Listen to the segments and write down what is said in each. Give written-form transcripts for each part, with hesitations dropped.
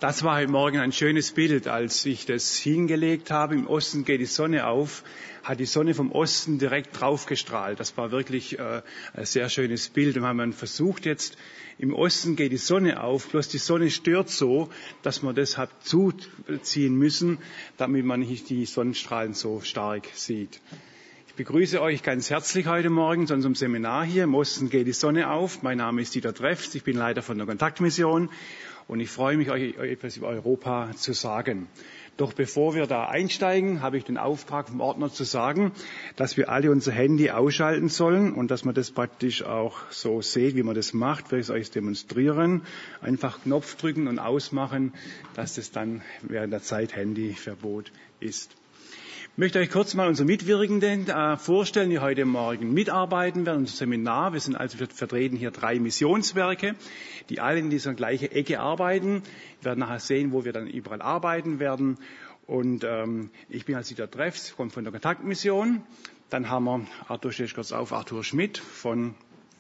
Das war heute Morgen ein schönes Bild, als ich das hingelegt habe. Im Osten geht die Sonne auf, hat die Sonne vom Osten direkt drauf gestrahlt. Das war wirklich ein sehr schönes Bild. Und man versucht jetzt, im Osten geht die Sonne auf, bloß die Sonne stört so, dass man das hat zuziehen müssen, damit man nicht die Sonnenstrahlen so stark sieht. Ich begrüße euch ganz herzlich heute Morgen zu unserem Seminar hier. Im Osten geht die Sonne auf. Mein Name ist Dieter Treffs, ich bin Leiter von der Kontaktmission und ich freue mich, euch etwas über Europa zu sagen. Doch bevor wir da einsteigen, habe ich den Auftrag vom Ordner zu sagen, dass wir alle unser Handy ausschalten sollen und dass man das praktisch auch so sieht, wie man das macht. Ich werde es euch demonstrieren. Einfach Knopf drücken und ausmachen, dass das dann während der Zeit Handyverbot ist. Ich möchte euch kurz mal unsere Mitwirkenden vorstellen, die heute Morgen mitarbeiten werden, unser Seminar. Wir vertreten hier 3 Missionswerke, die alle in dieser gleichen Ecke arbeiten. Wir werden nachher sehen, wo wir dann überall arbeiten werden. Und ich bin Dieter Treffs, komme von der Kontaktmission. Dann haben wir, Arthur, stell dich kurz auf, Arthur Schmidt von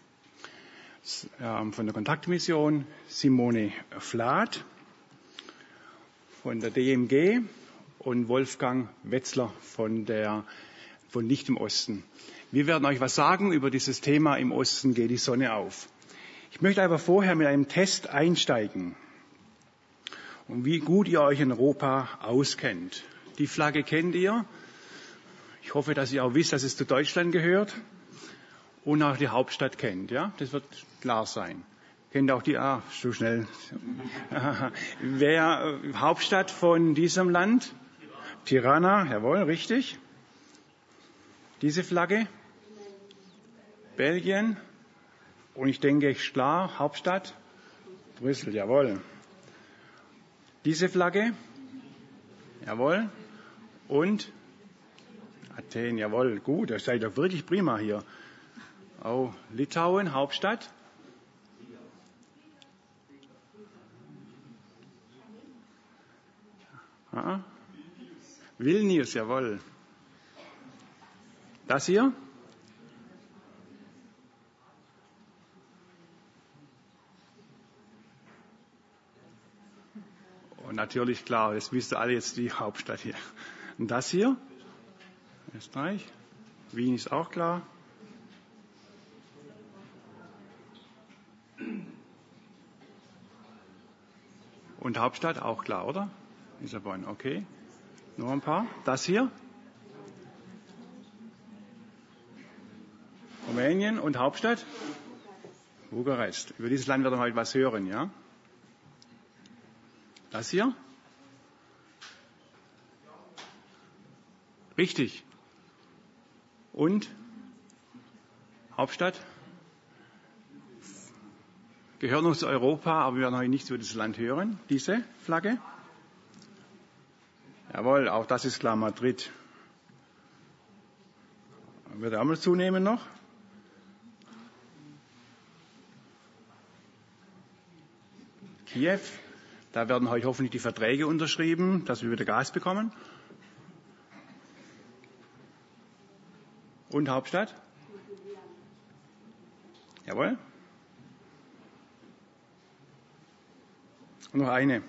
der Kontaktmission, Simone Flath von der DMG. Und Wolfgang Wetzler von Licht im Osten. Wir werden euch was sagen über dieses Thema, im Osten geht die Sonne auf. Ich möchte aber vorher mit einem Test einsteigen. Und wie gut ihr euch in Europa auskennt. Die Flagge kennt ihr. Ich hoffe, dass ihr auch wisst, dass es zu Deutschland gehört. Und auch die Hauptstadt kennt, ja? Das wird klar sein. Kennt auch so schnell. Wer Hauptstadt von diesem Land? Tirana, jawohl, richtig. Diese Flagge? Belgien. Und ich denke, klar, Hauptstadt? Brüssel, jawohl. Diese Flagge? Jawohl. Und? Athen, jawohl, gut, das seid doch wirklich prima hier. Oh, Litauen, Hauptstadt? Vilnius, jawohl. Das hier? Und natürlich, klar, das wisst ihr alle jetzt die Hauptstadt hier. Und das hier? Österreich. Wien ist auch klar. Und Hauptstadt auch klar, oder? Lissabon, okay. Noch ein paar. Das hier? Rumänien und Hauptstadt? Bukarest. Über dieses Land werden wir heute was hören, ja? Das hier? Richtig. Und? Hauptstadt? Gehört noch zu Europa, aber wir werden heute nichts über dieses Land hören. Diese Flagge? Jawohl, auch das ist klar, Madrid. Wird auch mal zunehmen noch? Kiew, da werden heute hoffentlich die Verträge unterschrieben, dass wir wieder Gas bekommen. Und Hauptstadt? Jawohl. Und noch eine.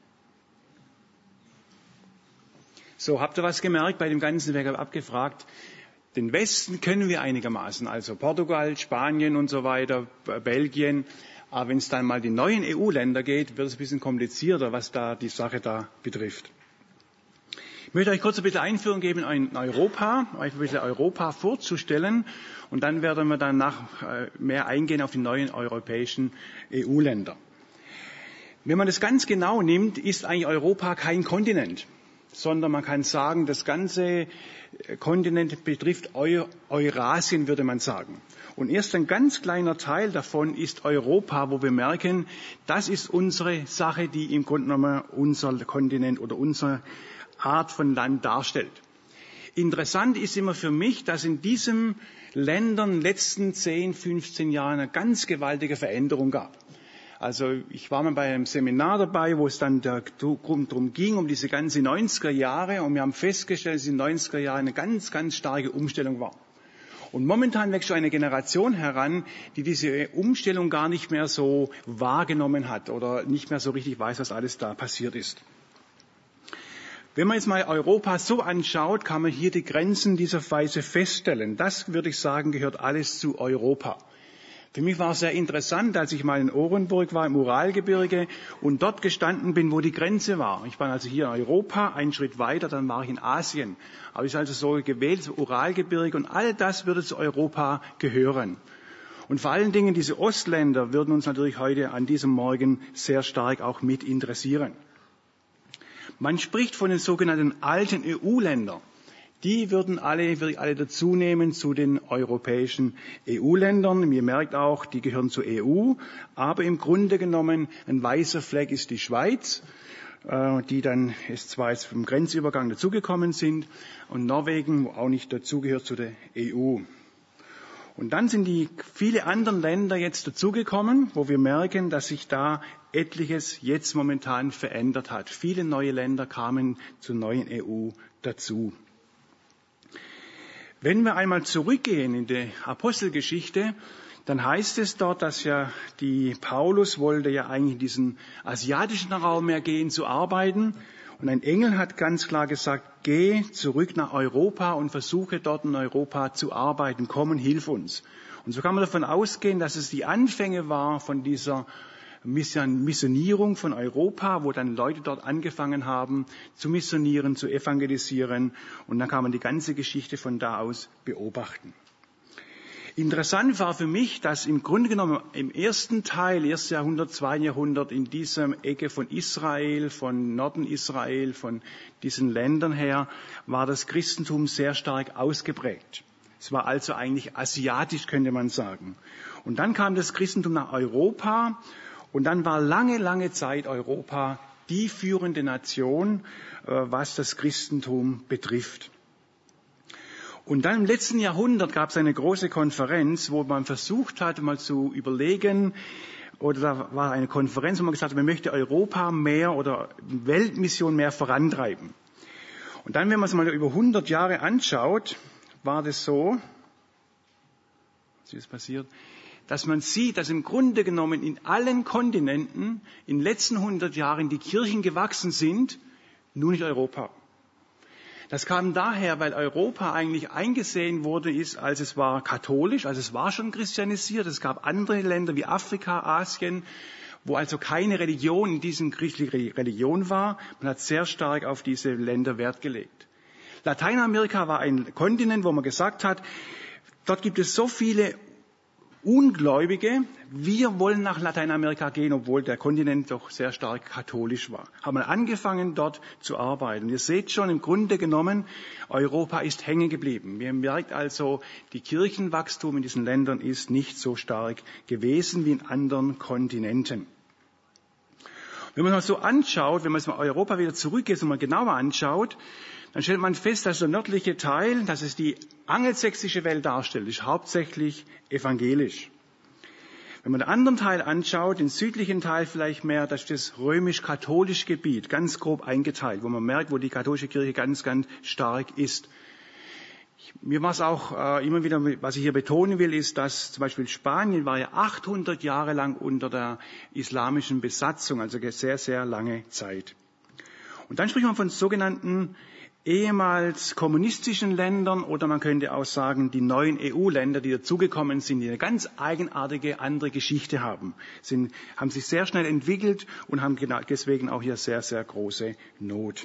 So, habt ihr was gemerkt bei dem Ganzen? Ich habe abgefragt, den Westen können wir einigermaßen, also Portugal, Spanien und so weiter, Belgien. Aber wenn es dann mal die neuen EU-Länder geht, wird es ein bisschen komplizierter, was da die Sache da betrifft. Ich möchte euch kurz ein bisschen Einführung geben in Europa, euch ein bisschen Europa vorzustellen. Und dann werden wir danach mehr eingehen auf die neuen europäischen EU-Länder. Wenn man das ganz genau nimmt, ist eigentlich Europa kein Kontinent, sondern man kann sagen, das ganze Kontinent betrifft Eurasien, würde man sagen. Und erst ein ganz kleiner Teil davon ist Europa, wo wir merken, das ist unsere Sache, die im Grunde genommen unser Kontinent oder unsere Art von Land darstellt. Interessant ist immer für mich, dass in diesen Ländern in den letzten 10, 15 Jahren eine ganz gewaltige Veränderung gab. Also ich war mal bei einem Seminar dabei, wo es dann darum ging, um diese ganzen 90er Jahre. Und wir haben festgestellt, dass die 90er Jahre eine ganz, ganz starke Umstellung war. Und momentan wächst schon eine Generation heran, die diese Umstellung gar nicht mehr so wahrgenommen hat oder nicht mehr so richtig weiß, was alles da passiert ist. Wenn man jetzt mal Europa so anschaut, kann man hier die Grenzen dieser Weise feststellen. Das, würde ich sagen, gehört alles zu Europa. Für mich war es sehr interessant, als ich mal in Orenburg war, im Uralgebirge, und dort gestanden bin, wo die Grenze war. Ich war also hier in Europa, einen Schritt weiter, dann war ich in Asien. Aber ich also so gewählt, das Uralgebirge, und all das würde zu Europa gehören. Und vor allen Dingen diese Ostländer würden uns natürlich heute an diesem Morgen sehr stark auch mit interessieren. Man spricht von den sogenannten alten EU-Ländern. Die würde ich alle dazu nehmen zu den europäischen EU-Ländern. Ihr merkt auch, die gehören zur EU. Aber im Grunde genommen ein weißer Fleck ist die Schweiz, die dann zwar jetzt vom Grenzübergang dazugekommen sind, und Norwegen, wo auch nicht dazugehört zu der EU. Und dann sind die viele anderen Länder jetzt dazugekommen, wo wir merken, dass sich da etliches jetzt momentan verändert hat. Viele neue Länder kamen zur neuen EU dazu. Wenn wir einmal zurückgehen in die Apostelgeschichte, dann heißt es dort, dass ja Paulus wollte ja eigentlich in diesen asiatischen Raum mehr gehen zu arbeiten. Und ein Engel hat ganz klar gesagt, geh zurück nach Europa und versuche dort in Europa zu arbeiten. Komm und hilf uns. Und so kann man davon ausgehen, dass es die Anfänge war von dieser Missionierung von Europa, wo dann Leute dort angefangen haben zu missionieren, zu evangelisieren. Und dann kann man die ganze Geschichte von da aus beobachten. Interessant war für mich, dass im Grunde genommen im ersten Teil, 1. Jahrhundert, 2. Jahrhundert, in dieser Ecke von Israel, von Norden Israel, von diesen Ländern her, war das Christentum sehr stark ausgeprägt. Es war also eigentlich asiatisch, könnte man sagen. Und dann kam das Christentum nach Europa, und dann war lange, lange Zeit Europa die führende Nation, was das Christentum betrifft. Und dann im letzten Jahrhundert gab es eine große Konferenz, wo man versucht hat, mal zu überlegen, oder da war eine Konferenz, wo man gesagt hat, man möchte Europa mehr oder Weltmission mehr vorantreiben. Und dann, wenn man es mal über 100 Jahre anschaut, war das so, was ist passiert, dass man sieht, dass im Grunde genommen in allen Kontinenten in den letzten 100 Jahren die Kirchen gewachsen sind, nur nicht Europa. Das kam daher, weil Europa eigentlich eingesehen wurde, als es war katholisch, also es war schon christianisiert. Es gab andere Länder wie Afrika, Asien, wo also keine Religion in diesem christlichen Religion war. Man hat sehr stark auf diese Länder Wert gelegt. Lateinamerika war ein Kontinent, wo man gesagt hat, dort gibt es so viele Ungläubige, wir wollen nach Lateinamerika gehen, obwohl der Kontinent doch sehr stark katholisch war. Haben wir angefangen, dort zu arbeiten. Ihr seht schon, im Grunde genommen, Europa ist hängen geblieben. Ihr merkt also, die Kirchenwachstum in diesen Ländern ist nicht so stark gewesen wie in anderen Kontinenten. Wenn man es mal so anschaut, wenn man es mal Europa wieder zurückgeht und mal genauer anschaut, dann stellt man fest, dass der nördliche Teil, dass es die angelsächsische Welt darstellt, ist hauptsächlich evangelisch. Wenn man den anderen Teil anschaut, den südlichen Teil vielleicht mehr, das ist das römisch-katholische Gebiet, ganz grob eingeteilt, wo man merkt, wo die katholische Kirche ganz, ganz stark ist. Mir war es auch immer wieder, was ich hier betonen will, ist, dass zum Beispiel Spanien war ja 800 Jahre lang unter der islamischen Besatzung, also sehr, sehr lange Zeit. Und dann spricht man von sogenannten ehemals kommunistischen Ländern, oder man könnte auch sagen, die neuen EU-Länder, die dazugekommen sind, die eine ganz eigenartige andere Geschichte haben sich sehr schnell entwickelt und haben deswegen auch hier sehr, sehr große Not.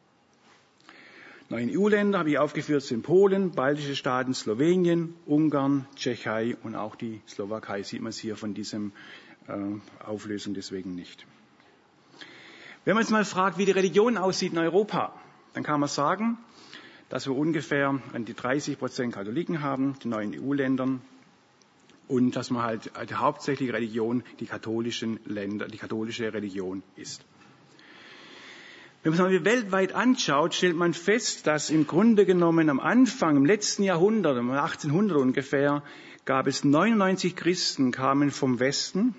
Neuen EU-Länder habe ich aufgeführt sind Polen, baltische Staaten, Slowenien, Ungarn, Tschechei und auch die Slowakei. Sieht man es hier von diesem Auflösung deswegen nicht. Wenn man jetzt mal fragt, wie die Religion aussieht in Europa, dann kann man sagen, dass wir ungefähr an die 30% Katholiken haben, die neuen EU-Ländern, und dass man halt die hauptsächliche Religion die katholische Religion ist. Wenn man es mal weltweit anschaut, stellt man fest, dass im Grunde genommen am Anfang, im letzten Jahrhundert, um 1800 ungefähr, gab es 99 Christen, kamen vom Westen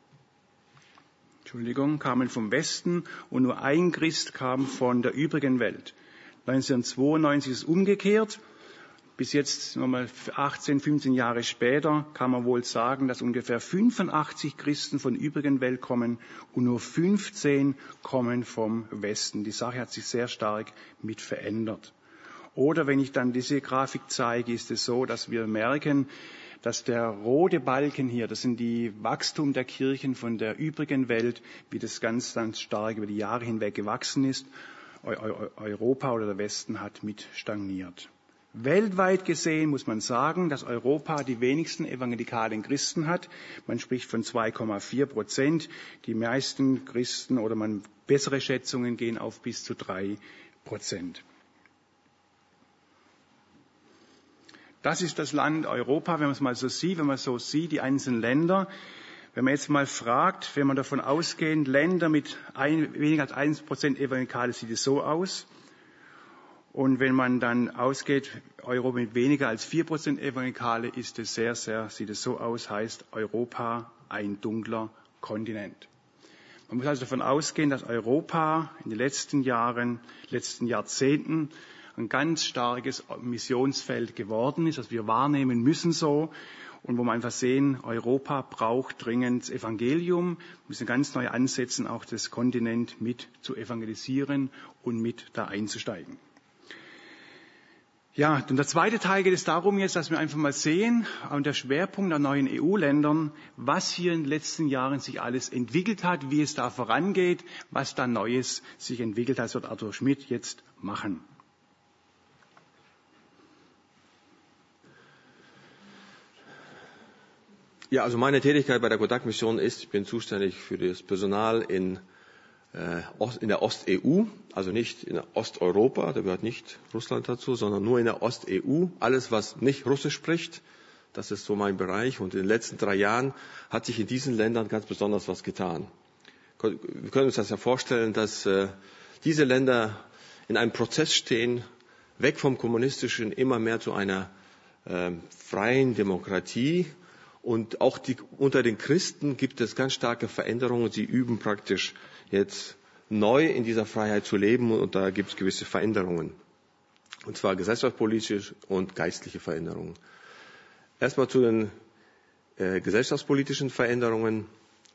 und nur ein Christ kam von der übrigen Welt. 1992 ist es umgekehrt. bis jetzt nochmal 18, 15 Jahre später kann man wohl sagen, dass ungefähr 85 Christen von der übrigen Welt kommen und nur 15 kommen vom Westen. Die Sache hat sich sehr stark mit verändert. Oder wenn ich dann diese Grafik zeige, ist es so, dass wir merken, dass der rote Balken hier, das sind die Wachstum der Kirchen von der übrigen Welt, wie das ganz, ganz stark über die Jahre hinweg gewachsen ist. Europa oder der Westen hat mit stagniert. Weltweit gesehen muss man sagen, dass Europa die wenigsten evangelikalen Christen hat. Man spricht von 2,4%. Die meisten Christen oder bessere Schätzungen gehen auf bis zu 3%. Das ist das Land Europa, wenn man es mal so sieht, die einzelnen Länder. Wenn man jetzt mal fragt, wenn man davon ausgeht, Länder mit weniger als 1% Evangelikale, sieht es so aus. Und wenn man dann ausgeht, Europa mit weniger als 4% Evangelikale, sieht es so aus, heißt Europa ein dunkler Kontinent. Man muss also davon ausgehen, dass Europa in den letzten Jahrzehnten ein ganz starkes Missionsfeld geworden ist, das wir wahrnehmen müssen so. Und wo wir einfach sehen, Europa braucht dringend das Evangelium. Wir müssen ganz neu ansetzen, auch das Kontinent mit zu evangelisieren und mit da einzusteigen. Ja, und der zweite Teil geht es darum jetzt, dass wir einfach mal sehen, und der Schwerpunkt der neuen EU-Ländern, was hier in den letzten Jahren sich alles entwickelt hat, wie es da vorangeht, was da Neues sich entwickelt hat. Das wird Arthur Schmidt jetzt machen. Ja, also meine Tätigkeit bei der Kontaktmission ist, ich bin zuständig für das Personal in der Ost-EU, also nicht in Osteuropa, da gehört nicht Russland dazu, sondern nur in der Ost-EU. Alles, was nicht Russisch spricht, das ist so mein Bereich. Und in den letzten 3 Jahren hat sich in diesen Ländern ganz besonders was getan. Wir können uns das ja vorstellen, dass diese Länder in einem Prozess stehen, weg vom Kommunistischen immer mehr zu einer freien Demokratie. Und auch unter den Christen gibt es ganz starke Veränderungen. Sie üben praktisch jetzt neu in dieser Freiheit zu leben und da gibt es gewisse Veränderungen. Und zwar gesellschaftspolitische und geistliche Veränderungen. Erstmal zu den gesellschaftspolitischen Veränderungen.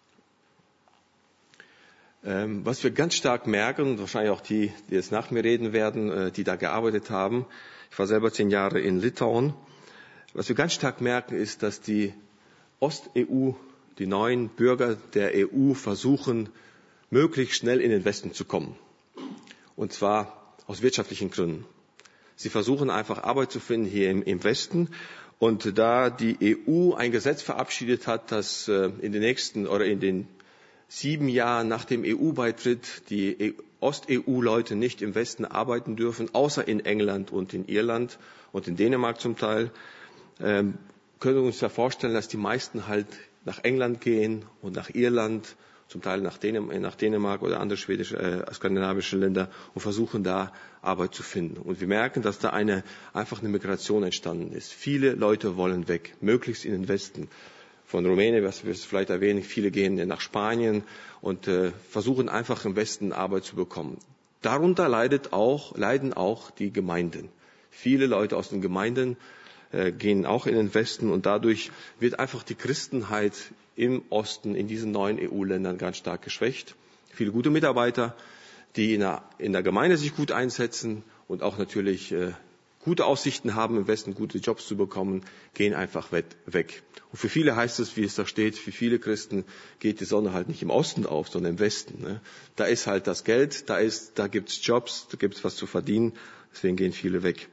Was wir ganz stark merken, wahrscheinlich auch die jetzt nach mir reden werden, die da gearbeitet haben. Ich war selber 10 Jahre in Litauen. Was wir ganz stark merken, ist, dass die Ost-EU, die neuen Bürger der EU versuchen, möglichst schnell in den Westen zu kommen. Und zwar aus wirtschaftlichen Gründen. Sie versuchen einfach Arbeit zu finden hier im Westen. Und da die EU ein Gesetz verabschiedet hat, dass in den 7 Jahren nach dem EU-Beitritt die Ost-EU-Leute nicht im Westen arbeiten dürfen, außer in England und in Irland und in Dänemark zum Teil, können wir uns ja vorstellen, dass die meisten halt nach England gehen und nach Irland, zum Teil nach Dänemark oder andere skandinavische Länder und versuchen da Arbeit zu finden. Und wir merken, dass da einfach eine Migration entstanden ist. Viele Leute wollen weg, möglichst in den Westen. Von Rumänien, was wir vielleicht erwähnen, viele gehen nach Spanien und versuchen einfach im Westen Arbeit zu bekommen. Darunter leiden auch die Gemeinden. Viele Leute aus den Gemeinden gehen auch in den Westen und dadurch wird einfach die Christenheit im Osten, in diesen neuen EU-Ländern ganz stark geschwächt. Viele gute Mitarbeiter, die in der Gemeinde sich gut einsetzen und auch natürlich gute Aussichten haben, im Westen gute Jobs zu bekommen, gehen einfach weg. Und für viele heißt es, wie es da steht, für viele Christen geht die Sonne halt nicht im Osten auf, sondern im Westen. Ne? Da ist halt das Geld, da gibt's Jobs, da gibt's was zu verdienen, deswegen gehen viele weg.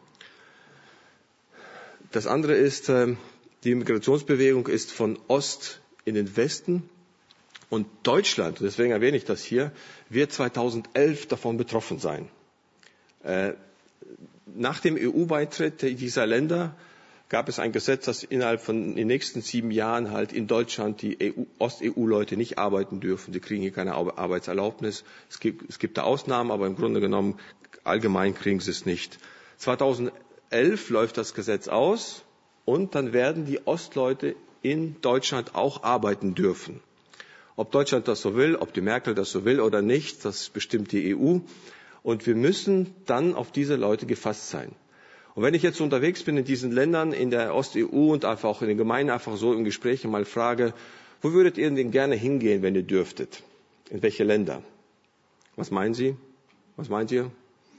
Das andere ist, die Migrationsbewegung ist von Ost in den Westen und Deutschland, deswegen erwähne ich das hier, wird 2011 davon betroffen sein. Nach dem EU-Beitritt dieser Länder gab es ein Gesetz, dass innerhalb von den nächsten 7 Jahren halt in Deutschland die Ost-EU-Leute nicht arbeiten dürfen. Die kriegen hier keine Arbeitserlaubnis. Es gibt da Ausnahmen, aber im Grunde genommen allgemein kriegen sie es nicht. 2011 läuft das Gesetz aus und dann werden die Ostleute in Deutschland auch arbeiten dürfen. Ob Deutschland das so will, ob die Merkel das so will oder nicht, das bestimmt die EU. Und wir müssen dann auf diese Leute gefasst sein. Und wenn ich jetzt unterwegs bin in diesen Ländern, in der Ost-EU und einfach auch in den Gemeinden, einfach so im Gespräch mal frage, wo würdet ihr denn gerne hingehen, wenn ihr dürftet? In welche Länder? Was meinen Sie? Was meint ihr?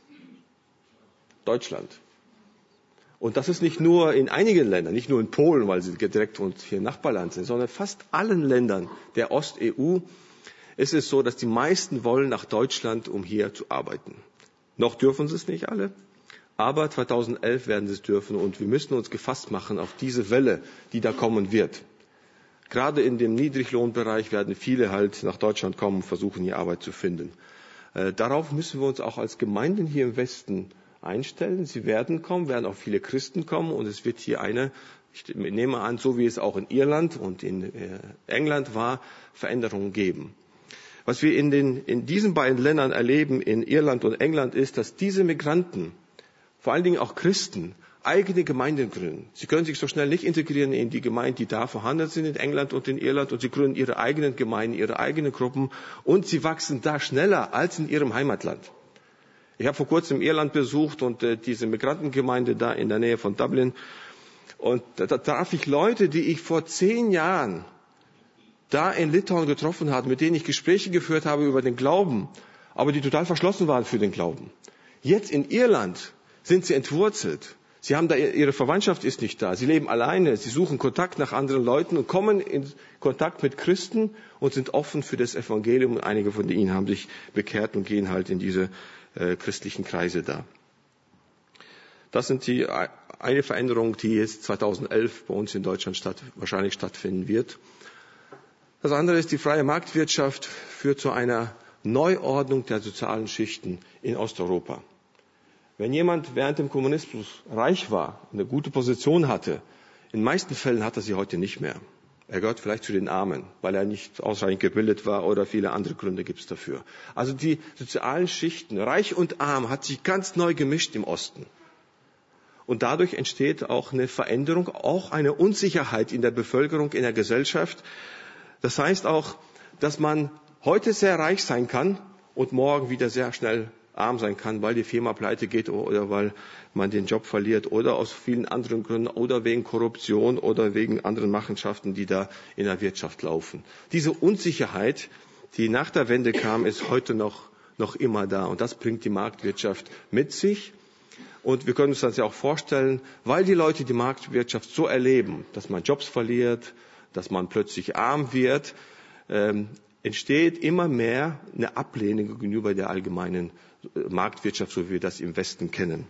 Deutschland. Und das ist nicht nur in einigen Ländern, nicht nur in Polen, weil sie direkt und hier Nachbarland sind, sondern fast allen Ländern der Ost-EU ist es so, dass die meisten wollen nach Deutschland, um hier zu arbeiten. Noch dürfen sie es nicht alle, aber 2011 werden sie es dürfen und wir müssen uns gefasst machen auf diese Welle, die da kommen wird. Gerade in dem Niedriglohnbereich werden viele halt nach Deutschland kommen und versuchen, hier Arbeit zu finden. Darauf müssen wir uns auch als Gemeinden hier im Westen einstellen. Sie werden kommen, werden auch viele Christen kommen und es wird hier ich nehme an, so wie es auch in Irland und in England war, Veränderungen geben. Was wir in diesen beiden Ländern erleben, in Irland und England, ist, dass diese Migranten, vor allen Dingen auch Christen, eigene Gemeinden gründen. Sie können sich so schnell nicht integrieren in die Gemeinden, die da vorhanden sind in England und in Irland und sie gründen ihre eigenen Gemeinden, ihre eigenen Gruppen und sie wachsen da schneller als in ihrem Heimatland. Ich habe vor kurzem Irland besucht und diese Migrantengemeinde da in der Nähe von Dublin. Und da traf ich Leute, die ich vor 10 Jahren da in Litauen getroffen habe, mit denen ich Gespräche geführt habe über den Glauben, aber die total verschlossen waren für den Glauben. Jetzt in Irland sind sie entwurzelt. Sie haben da, ihre Verwandtschaft ist nicht da. Sie leben alleine. Sie suchen Kontakt nach anderen Leuten und kommen in Kontakt mit Christen und sind offen für das Evangelium. Und einige von ihnen haben sich bekehrt und gehen halt in diese christlichen Kreise da. Das sind eine Veränderung, die jetzt 2011 bei uns in Deutschland wahrscheinlich stattfinden wird. Das andere ist, die freie Marktwirtschaft führt zu einer Neuordnung der sozialen Schichten in Osteuropa. Wenn jemand während dem Kommunismus reich war, eine gute Position hatte, in den meisten Fällen hat er sie heute nicht mehr. Er gehört vielleicht zu den Armen, weil er nicht ausreichend gebildet war oder viele andere Gründe gibt es dafür. Also die sozialen Schichten, reich und arm, hat sich ganz neu gemischt im Osten. Und dadurch entsteht auch eine Veränderung, auch eine Unsicherheit in der Bevölkerung, in der Gesellschaft. Das heißt auch, dass man heute sehr reich sein kann und morgen wieder sehr schnell arm sein kann, weil die Firma pleite geht oder weil man den Job verliert oder aus vielen anderen Gründen oder wegen Korruption oder wegen anderen Machenschaften, die da in der Wirtschaft laufen. Diese Unsicherheit, die nach der Wende kam, ist heute noch immer da und das bringt die Marktwirtschaft mit sich. Und wir können uns das ja auch vorstellen, weil die Leute die Marktwirtschaft so erleben, dass man Jobs verliert, dass man plötzlich arm wird, entsteht immer mehr eine Ablehnung gegenüber der allgemeinen Marktwirtschaft, so wie wir das im Westen kennen.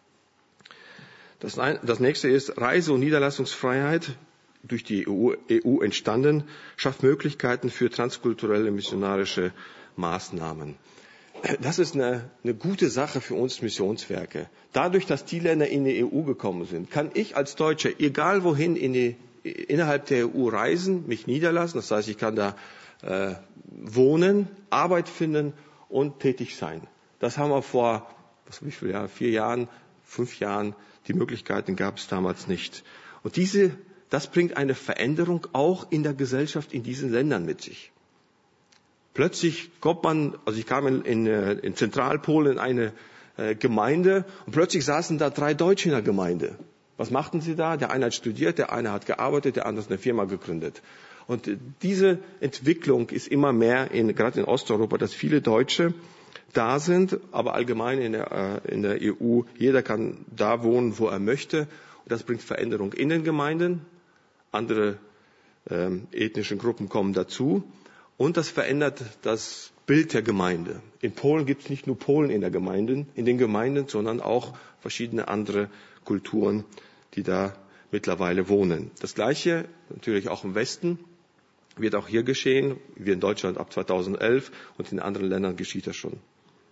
Das nächste ist Reise- und Niederlassungsfreiheit, durch die EU entstanden, schafft Möglichkeiten für transkulturelle missionarische Maßnahmen. Das ist eine gute Sache für uns Missionswerke. Dadurch, dass die Länder in die EU gekommen sind, kann ich als Deutscher, egal wohin innerhalb der EU reisen, mich niederlassen. Das heißt, ich kann da wohnen, Arbeit finden und tätig sein. Das haben wir vor 4 Jahren, 5 Jahren, die Möglichkeiten gab es damals nicht. Und das bringt eine Veränderung auch in der Gesellschaft in diesen Ländern mit sich. Plötzlich ich kam in Zentralpolen in eine Gemeinde und plötzlich saßen da 3 Deutsche in der Gemeinde. Was machten sie da? Der eine hat studiert, der eine hat gearbeitet, der andere hat eine Firma gegründet. Und diese Entwicklung ist immer mehr, gerade in Osteuropa, dass viele Deutsche da sind, aber allgemein in der EU, jeder kann da wohnen, wo er möchte. Und das bringt Veränderung in den Gemeinden. Andere ethnische Gruppen kommen dazu. Und das verändert das Bild der Gemeinde. In Polen gibt es nicht nur Polen in den Gemeinden, sondern auch verschiedene andere Kulturen, die da mittlerweile wohnen. Das Gleiche natürlich auch im Westen wird auch hier geschehen, wie in Deutschland ab 2011 und in anderen Ländern geschieht das schon.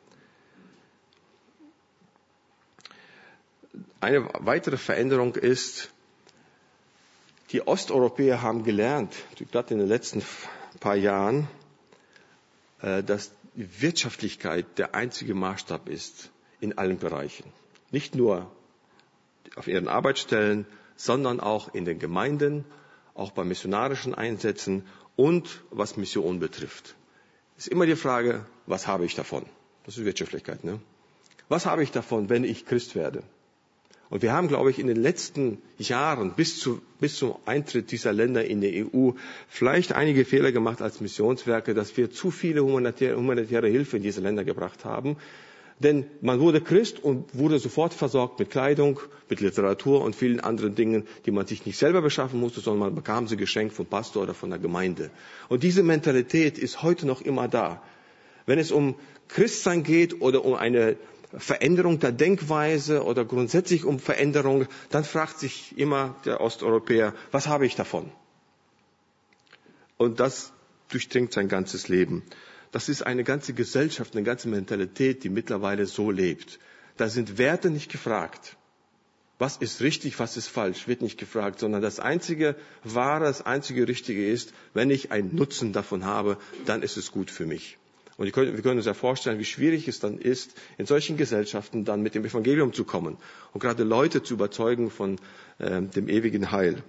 Eine weitere Veränderung ist, die Osteuropäer haben gelernt, gerade in den letzten paar Jahren, dass die Wirtschaftlichkeit der einzige Maßstab ist in allen Bereichen. Nicht nur auf ihren Arbeitsstellen, sondern auch in den Gemeinden, auch bei missionarischen Einsätzen und was Mission betrifft. Es ist immer die Frage, was habe ich davon? Das ist Wirtschaftlichkeit, ne? Was habe ich davon, wenn ich Christ werde? Und wir haben, glaube ich, in den letzten Jahren bis zum Eintritt dieser Länder in die EU vielleicht einige Fehler gemacht als Missionswerke, dass wir zu viele humanitäre Hilfe in diese Länder gebracht haben. Denn man wurde Christ und wurde sofort versorgt mit Kleidung, mit Literatur und vielen anderen Dingen, die man sich nicht selber beschaffen musste, sondern man bekam sie geschenkt vom Pastor oder von der Gemeinde. Und diese Mentalität ist heute noch immer da. Wenn es um Christsein geht oder um eine Veränderung der Denkweise oder grundsätzlich um Veränderung, dann fragt sich immer der Osteuropäer, was habe ich davon? Und das durchdringt sein ganzes Leben. Das ist eine ganze Gesellschaft, eine ganze Mentalität, die mittlerweile so lebt. Da sind Werte nicht gefragt. Was ist richtig, was ist falsch, wird nicht gefragt, sondern das einzige Wahre, das einzige Richtige ist, wenn ich einen Nutzen davon habe, dann ist es gut für mich. Und wir können uns ja vorstellen, wie schwierig es dann ist, in solchen Gesellschaften dann mit dem Evangelium zu kommen und gerade Leute zu überzeugen von dem ewigen Heil.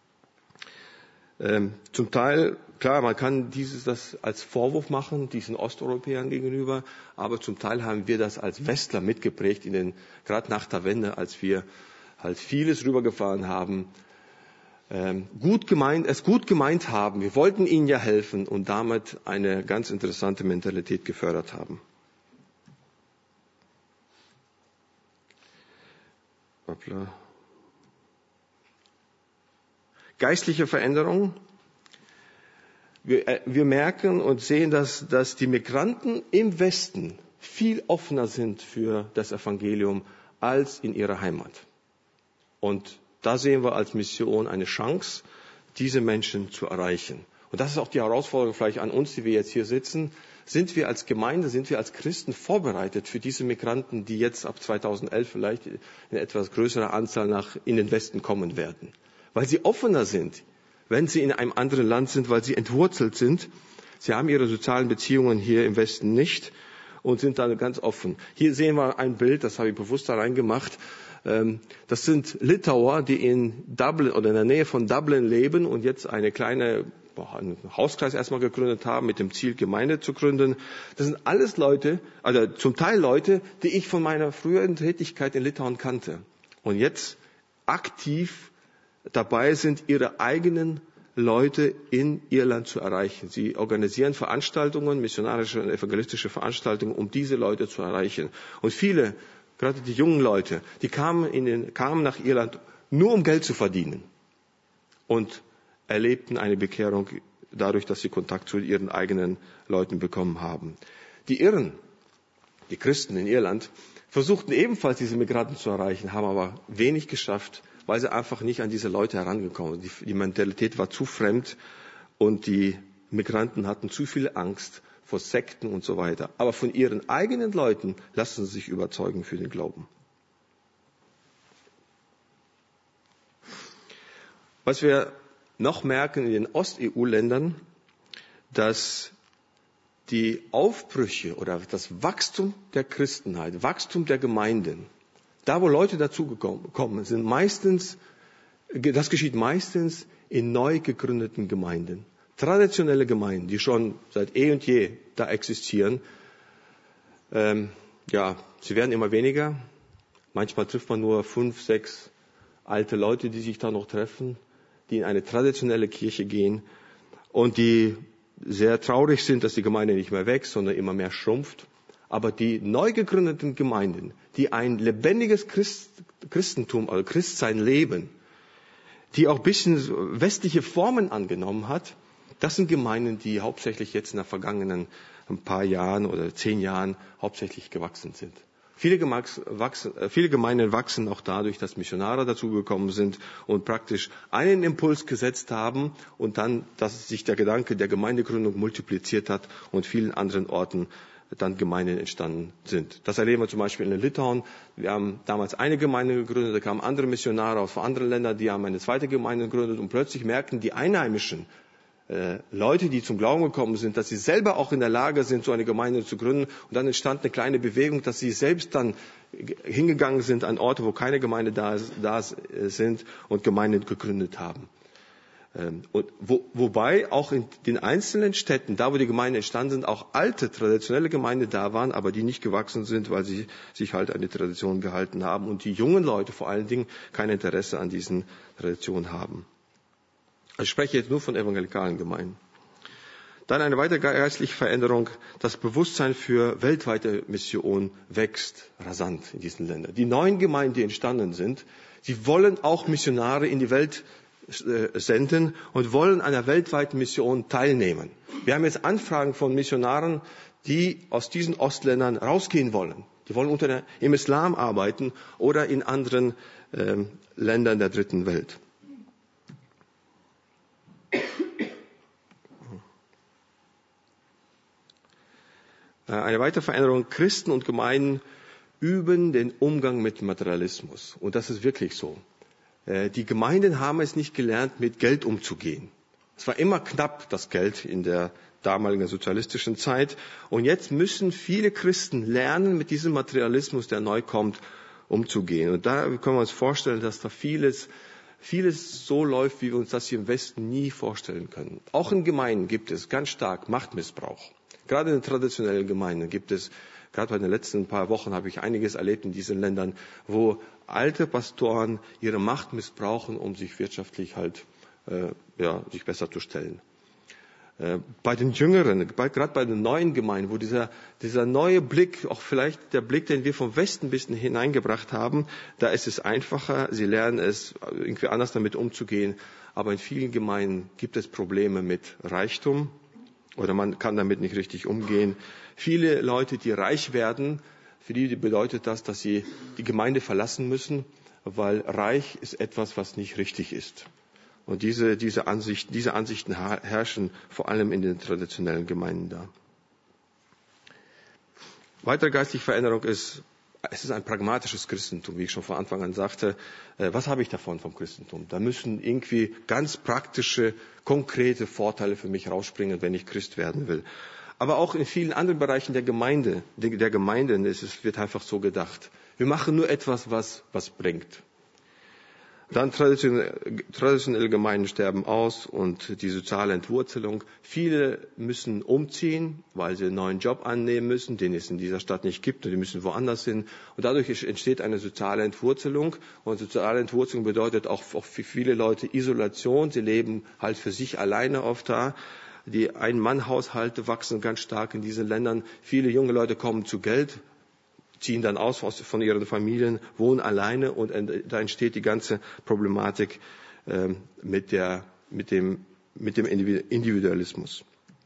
Zum Teil, klar, man kann das als Vorwurf machen, diesen Osteuropäern gegenüber, aber zum Teil haben wir das als Westler mitgeprägt, gerade nach der Wende, als wir halt vieles rübergefahren haben, gut gemeint haben. Wir wollten ihnen ja helfen und damit eine ganz interessante Mentalität gefördert haben. Hoppla. Geistliche Veränderung. Wir merken und sehen, dass die Migranten im Westen viel offener sind für das Evangelium als in ihrer Heimat. Und da sehen wir als Mission eine Chance, diese Menschen zu erreichen. Und das ist auch die Herausforderung vielleicht an uns, die wir jetzt hier sitzen. Sind wir als Gemeinde, sind wir als Christen vorbereitet für diese Migranten, die jetzt ab 2011 vielleicht in etwas größerer Anzahl in den Westen kommen werden? Weil sie offener sind, wenn sie in einem anderen Land sind, weil sie entwurzelt sind. Sie haben ihre sozialen Beziehungen hier im Westen nicht und sind da ganz offen. Hier sehen wir ein Bild, das habe ich bewusst da reingemacht. Das sind Litauer, die in Dublin oder in der Nähe von Dublin leben und jetzt einen Hauskreis erstmal gegründet haben mit dem Ziel, Gemeinde zu gründen. Das sind alles Leute, also zum Teil Leute, die ich von meiner früheren Tätigkeit in Litauen kannte und jetzt aktiv dabei sind, ihre eigenen Leute in Irland zu erreichen. Sie organisieren Veranstaltungen, missionarische und evangelistische Veranstaltungen, um diese Leute zu erreichen. Und viele, gerade die jungen Leute, die kamen nach Irland nur um Geld zu verdienen und erlebten eine Bekehrung dadurch, dass sie Kontakt zu ihren eigenen Leuten bekommen haben. Die Irren, die Christen in Irland, versuchten ebenfalls diese Migranten zu erreichen, haben aber wenig geschafft, weil sie einfach nicht an diese Leute herangekommen sind. Die Mentalität war zu fremd und die Migranten hatten zu viel Angst vor Sekten und so weiter. Aber von ihren eigenen Leuten lassen sie sich überzeugen für den Glauben. Was wir noch merken in den Ost-EU-Ländern, dass die Aufbrüche oder das Wachstum der Christenheit, Wachstum der Gemeinden, da wo Leute dazugekommen sind, das geschieht meistens in neu gegründeten Gemeinden. Traditionelle Gemeinden, die schon seit eh und je da existieren, sie werden immer weniger. Manchmal trifft man nur 5, 6 alte Leute, die sich da noch treffen, die in eine traditionelle Kirche gehen und die sehr traurig sind, dass die Gemeinde nicht mehr wächst, sondern immer mehr schrumpft. Aber die neu gegründeten Gemeinden, die ein lebendiges Christentum, also Christsein leben, die auch ein bisschen westliche Formen angenommen hat, das sind Gemeinden, die hauptsächlich jetzt in den vergangenen ein paar Jahren oder 10 Jahren hauptsächlich gewachsen sind. Viele Gemeinden wachsen auch dadurch, dass Missionare dazugekommen sind und praktisch einen Impuls gesetzt haben und dann, dass sich der Gedanke der Gemeindegründung multipliziert hat und vielen anderen Orten dann Gemeinden entstanden sind. Das erleben wir zum Beispiel in Litauen. Wir haben damals eine Gemeinde gegründet, da kamen andere Missionare aus anderen Ländern, die haben eine zweite Gemeinde gegründet und plötzlich merkten die Einheimischen, Leute, die zum Glauben gekommen sind, dass sie selber auch in der Lage sind, so eine Gemeinde zu gründen. Und dann entstand eine kleine Bewegung, dass sie selbst dann hingegangen sind an Orte, wo keine Gemeinde da sind und Gemeinden gegründet haben. Wobei auch in den einzelnen Städten, da wo die Gemeinden entstanden sind, auch alte, traditionelle Gemeinden da waren, aber die nicht gewachsen sind, weil sie sich halt an die Tradition gehalten haben und die jungen Leute vor allen Dingen kein Interesse an diesen Traditionen haben. Ich spreche jetzt nur von evangelikalen Gemeinden. Dann eine weitere geistliche Veränderung. Das Bewusstsein für weltweite Mission wächst rasant in diesen Ländern. Die neuen Gemeinden, die entstanden sind, sie wollen auch Missionare in die Welt senden und wollen an einer weltweiten Mission teilnehmen. Wir haben jetzt Anfragen von Missionaren, die aus diesen Ostländern rausgehen wollen. Die wollen im Islam arbeiten oder in anderen Ländern der dritten Welt. Eine weitere Veränderung, Christen und Gemeinden üben den Umgang mit Materialismus. Und das ist wirklich so. Die Gemeinden haben es nicht gelernt, mit Geld umzugehen. Es war immer knapp, das Geld in der damaligen sozialistischen Zeit. Und jetzt müssen viele Christen lernen, mit diesem Materialismus, der neu kommt, umzugehen. Und da können wir uns vorstellen, dass da vieles so läuft, wie wir uns das hier im Westen nie vorstellen können. Auch in Gemeinden gibt es ganz stark Machtmissbrauch. Gerade in den traditionellen Gemeinden gibt es, gerade bei den letzten paar Wochen habe ich einiges erlebt in diesen Ländern, wo alte Pastoren ihre Macht missbrauchen, um sich wirtschaftlich sich besser zu stellen. Bei den Jüngeren, gerade bei den neuen Gemeinden, wo dieser neue Blick, auch vielleicht der Blick, den wir vom Westen ein bisschen hineingebracht haben, da ist es einfacher, sie lernen es irgendwie anders damit umzugehen. Aber in vielen Gemeinden gibt es Probleme mit Reichtum oder man kann damit nicht richtig umgehen. Viele Leute, die reich werden, für die bedeutet das, dass sie die Gemeinde verlassen müssen, weil reich ist etwas, was nicht richtig ist. Und diese Ansichten herrschen vor allem in den traditionellen Gemeinden da. Weitere geistliche Veränderung ist, es ist ein pragmatisches Christentum, wie ich schon von Anfang an sagte. Was habe ich davon vom Christentum? Da müssen irgendwie ganz praktische, konkrete Vorteile für mich rausspringen, wenn ich Christ werden will. Aber auch in vielen anderen Bereichen der Gemeinden wird einfach so gedacht. Wir machen nur etwas, was bringt. Dann traditionelle Gemeinden sterben aus und die soziale Entwurzelung. Viele müssen umziehen, weil sie einen neuen Job annehmen müssen, den es in dieser Stadt nicht gibt und die müssen woanders hin. Und dadurch entsteht eine soziale Entwurzelung. Und soziale Entwurzelung bedeutet auch für viele Leute Isolation. Sie leben halt für sich alleine oft da. Die Ein-Mann-Haushalte wachsen ganz stark in diesen Ländern. Viele junge Leute kommen zu Geld, ziehen dann aus von ihren Familien, wohnen alleine und da entsteht die ganze Problematik mit dem Individualismus.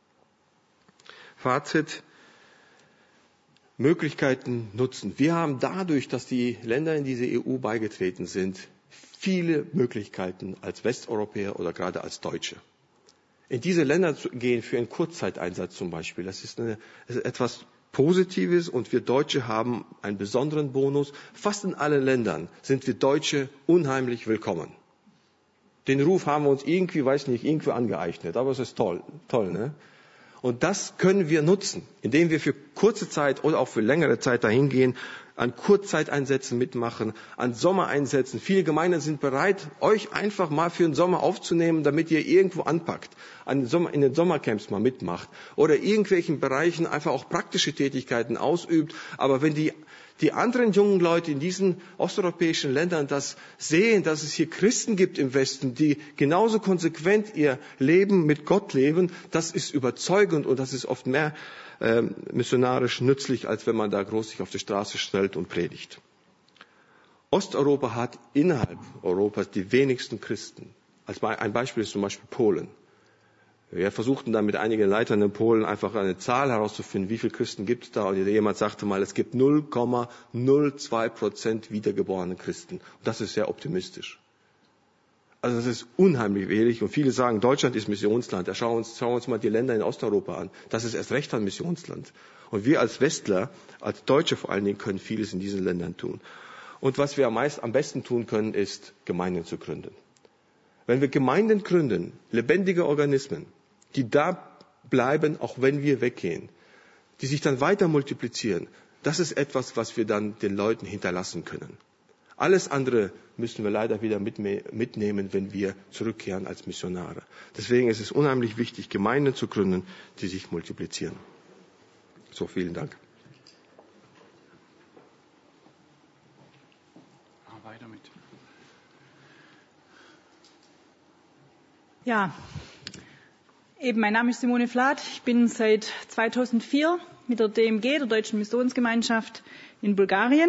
Fazit: Möglichkeiten nutzen. Wir haben dadurch, dass die Länder in diese EU beigetreten sind, viele Möglichkeiten als Westeuropäer oder gerade als Deutsche. In diese Länder zu gehen für einen Kurzzeiteinsatz zum Beispiel, das ist etwas Positives und wir Deutsche haben einen besonderen Bonus. Fast in allen Ländern sind wir Deutsche unheimlich willkommen. Den Ruf haben wir uns irgendwie angeeignet, aber es ist toll, ne? Und das können wir nutzen, indem wir für kurze Zeit oder auch für längere Zeit dahin gehen, an Kurzzeiteinsätzen mitmachen, an Sommereinsätzen. Viele Gemeinden sind bereit, euch einfach mal für den Sommer aufzunehmen, damit ihr irgendwo anpackt, in den Sommercamps mal mitmacht oder irgendwelchen Bereichen einfach auch praktische Tätigkeiten ausübt. Aber wenn die anderen jungen Leute in diesen osteuropäischen Ländern das sehen, dass es hier Christen gibt im Westen, die genauso konsequent ihr Leben mit Gott leben, das ist überzeugend und das ist oft mehr missionarisch nützlich, als wenn man da groß sich auf die Straße stellt und predigt. Osteuropa hat innerhalb Europas die wenigsten Christen. Ein Beispiel ist zum Beispiel Polen. Wir versuchten dann mit einigen Leitern in Polen einfach eine Zahl herauszufinden, wie viele Christen gibt es da. Und jemand sagte mal, es gibt 0,02% wiedergeborene Christen. Und das ist sehr optimistisch. Also das ist unheimlich wenig. Und viele sagen, Deutschland ist Missionsland. Ja, schauen wir uns mal die Länder in Osteuropa an. Das ist erst recht ein Missionsland. Und wir als Westler, als Deutsche vor allen Dingen, können vieles in diesen Ländern tun. Und was wir am besten tun können, ist, Gemeinden zu gründen. Wenn wir Gemeinden gründen, lebendige Organismen, die da bleiben, auch wenn wir weggehen, die sich dann weiter multiplizieren, das ist etwas, was wir dann den Leuten hinterlassen können. Alles andere müssen wir leider wieder mitnehmen, wenn wir zurückkehren als Missionare. Deswegen ist es unheimlich wichtig, Gemeinden zu gründen, die sich multiplizieren. So, vielen Dank. Weiter mit. Ja, eben, mein Name ist Simone Flath. Ich bin seit 2004 mit der DMG, der Deutschen Missionsgemeinschaft, in Bulgarien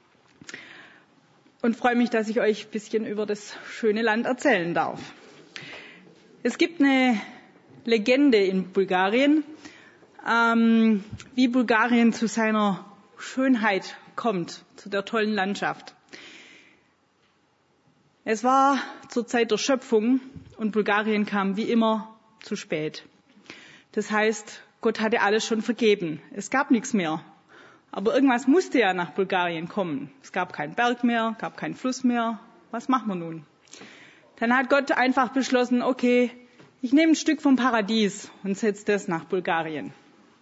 und freue mich, dass ich euch ein bisschen über das schöne Land erzählen darf. Es gibt eine Legende in Bulgarien, wie Bulgarien zu seiner Schönheit kommt, zu der tollen Landschaft. Es war zur Zeit der Schöpfung und Bulgarien kam wie immer zu spät. Das heißt, Gott hatte alles schon vergeben. Es gab nichts mehr. Aber irgendwas musste ja nach Bulgarien kommen. Es gab keinen Berg mehr, gab keinen Fluss mehr. Was machen wir nun? Dann hat Gott einfach beschlossen, okay, ich nehme ein Stück vom Paradies und setze das nach Bulgarien.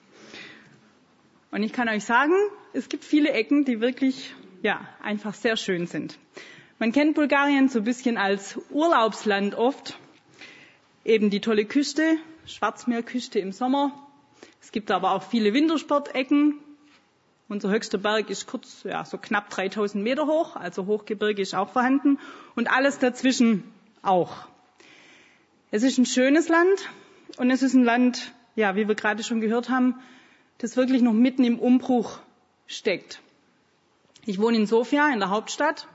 Und ich kann euch sagen, es gibt viele Ecken, die wirklich, einfach sehr schön sind. Man kennt Bulgarien so ein bisschen als Urlaubsland oft. Eben die tolle Küste, Schwarzmeerküste im Sommer. Es gibt aber auch viele Wintersportecken. Unser höchster Berg ist so knapp 3000 Meter hoch, also Hochgebirge ist auch vorhanden. Und alles dazwischen auch. Es ist ein schönes Land und es ist ein Land, wie wir gerade schon gehört haben, das wirklich noch mitten im Umbruch steckt. Ich wohne in Sofia, in der Hauptstadt.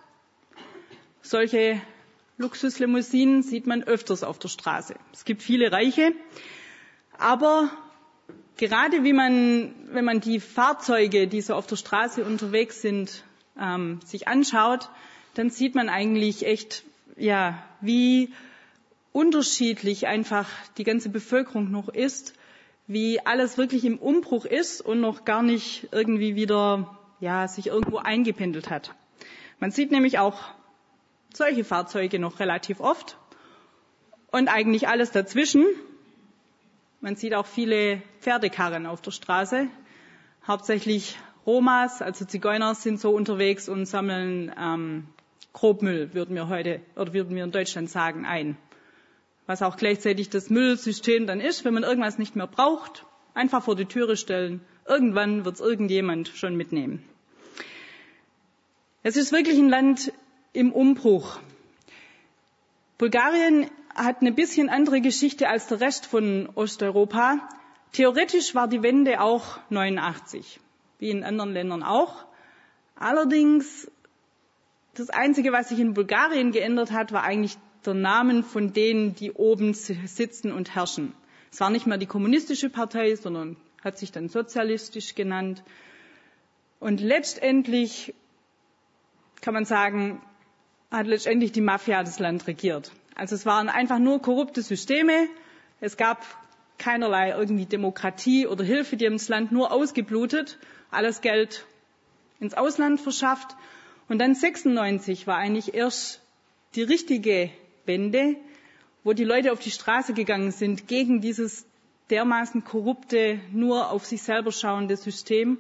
Solche Luxuslimousinen sieht man öfters auf der Straße. Es gibt viele Reiche, aber gerade wenn man die Fahrzeuge, die so auf der Straße unterwegs sind, sich anschaut, dann sieht man eigentlich echt, wie unterschiedlich einfach die ganze Bevölkerung noch ist, wie alles wirklich im Umbruch ist und noch gar nicht irgendwie wieder, sich irgendwo eingependelt hat. Man sieht nämlich auch solche Fahrzeuge noch relativ oft und eigentlich alles dazwischen. Man sieht auch viele Pferdekarren auf der Straße. Hauptsächlich Romas, also Zigeuner, sind so unterwegs und sammeln Grobmüll, würden wir in Deutschland sagen, ein. Was auch gleichzeitig das Müllsystem dann ist, wenn man irgendwas nicht mehr braucht, einfach vor die Türe stellen. Irgendwann wird es irgendjemand schon mitnehmen. Es ist wirklich ein Land im Umbruch. Bulgarien hat eine bisschen andere Geschichte als der Rest von Osteuropa. Theoretisch war die Wende auch 89, wie in anderen Ländern auch. Allerdings, das Einzige, was sich in Bulgarien geändert hat, war eigentlich der Name von denen, die oben sitzen und herrschen. Es war nicht mehr die kommunistische Partei, sondern hat sich dann sozialistisch genannt. Und letztendlich kann man sagen, hat letztendlich die Mafia das Land regiert. Also es waren einfach nur korrupte Systeme. Es gab keinerlei irgendwie Demokratie oder Hilfe, die haben das Land nur ausgeblutet, alles Geld ins Ausland verschafft. Und dann 96 war eigentlich erst die richtige Wende, wo die Leute auf die Straße gegangen sind gegen dieses dermaßen korrupte, nur auf sich selber schauende System.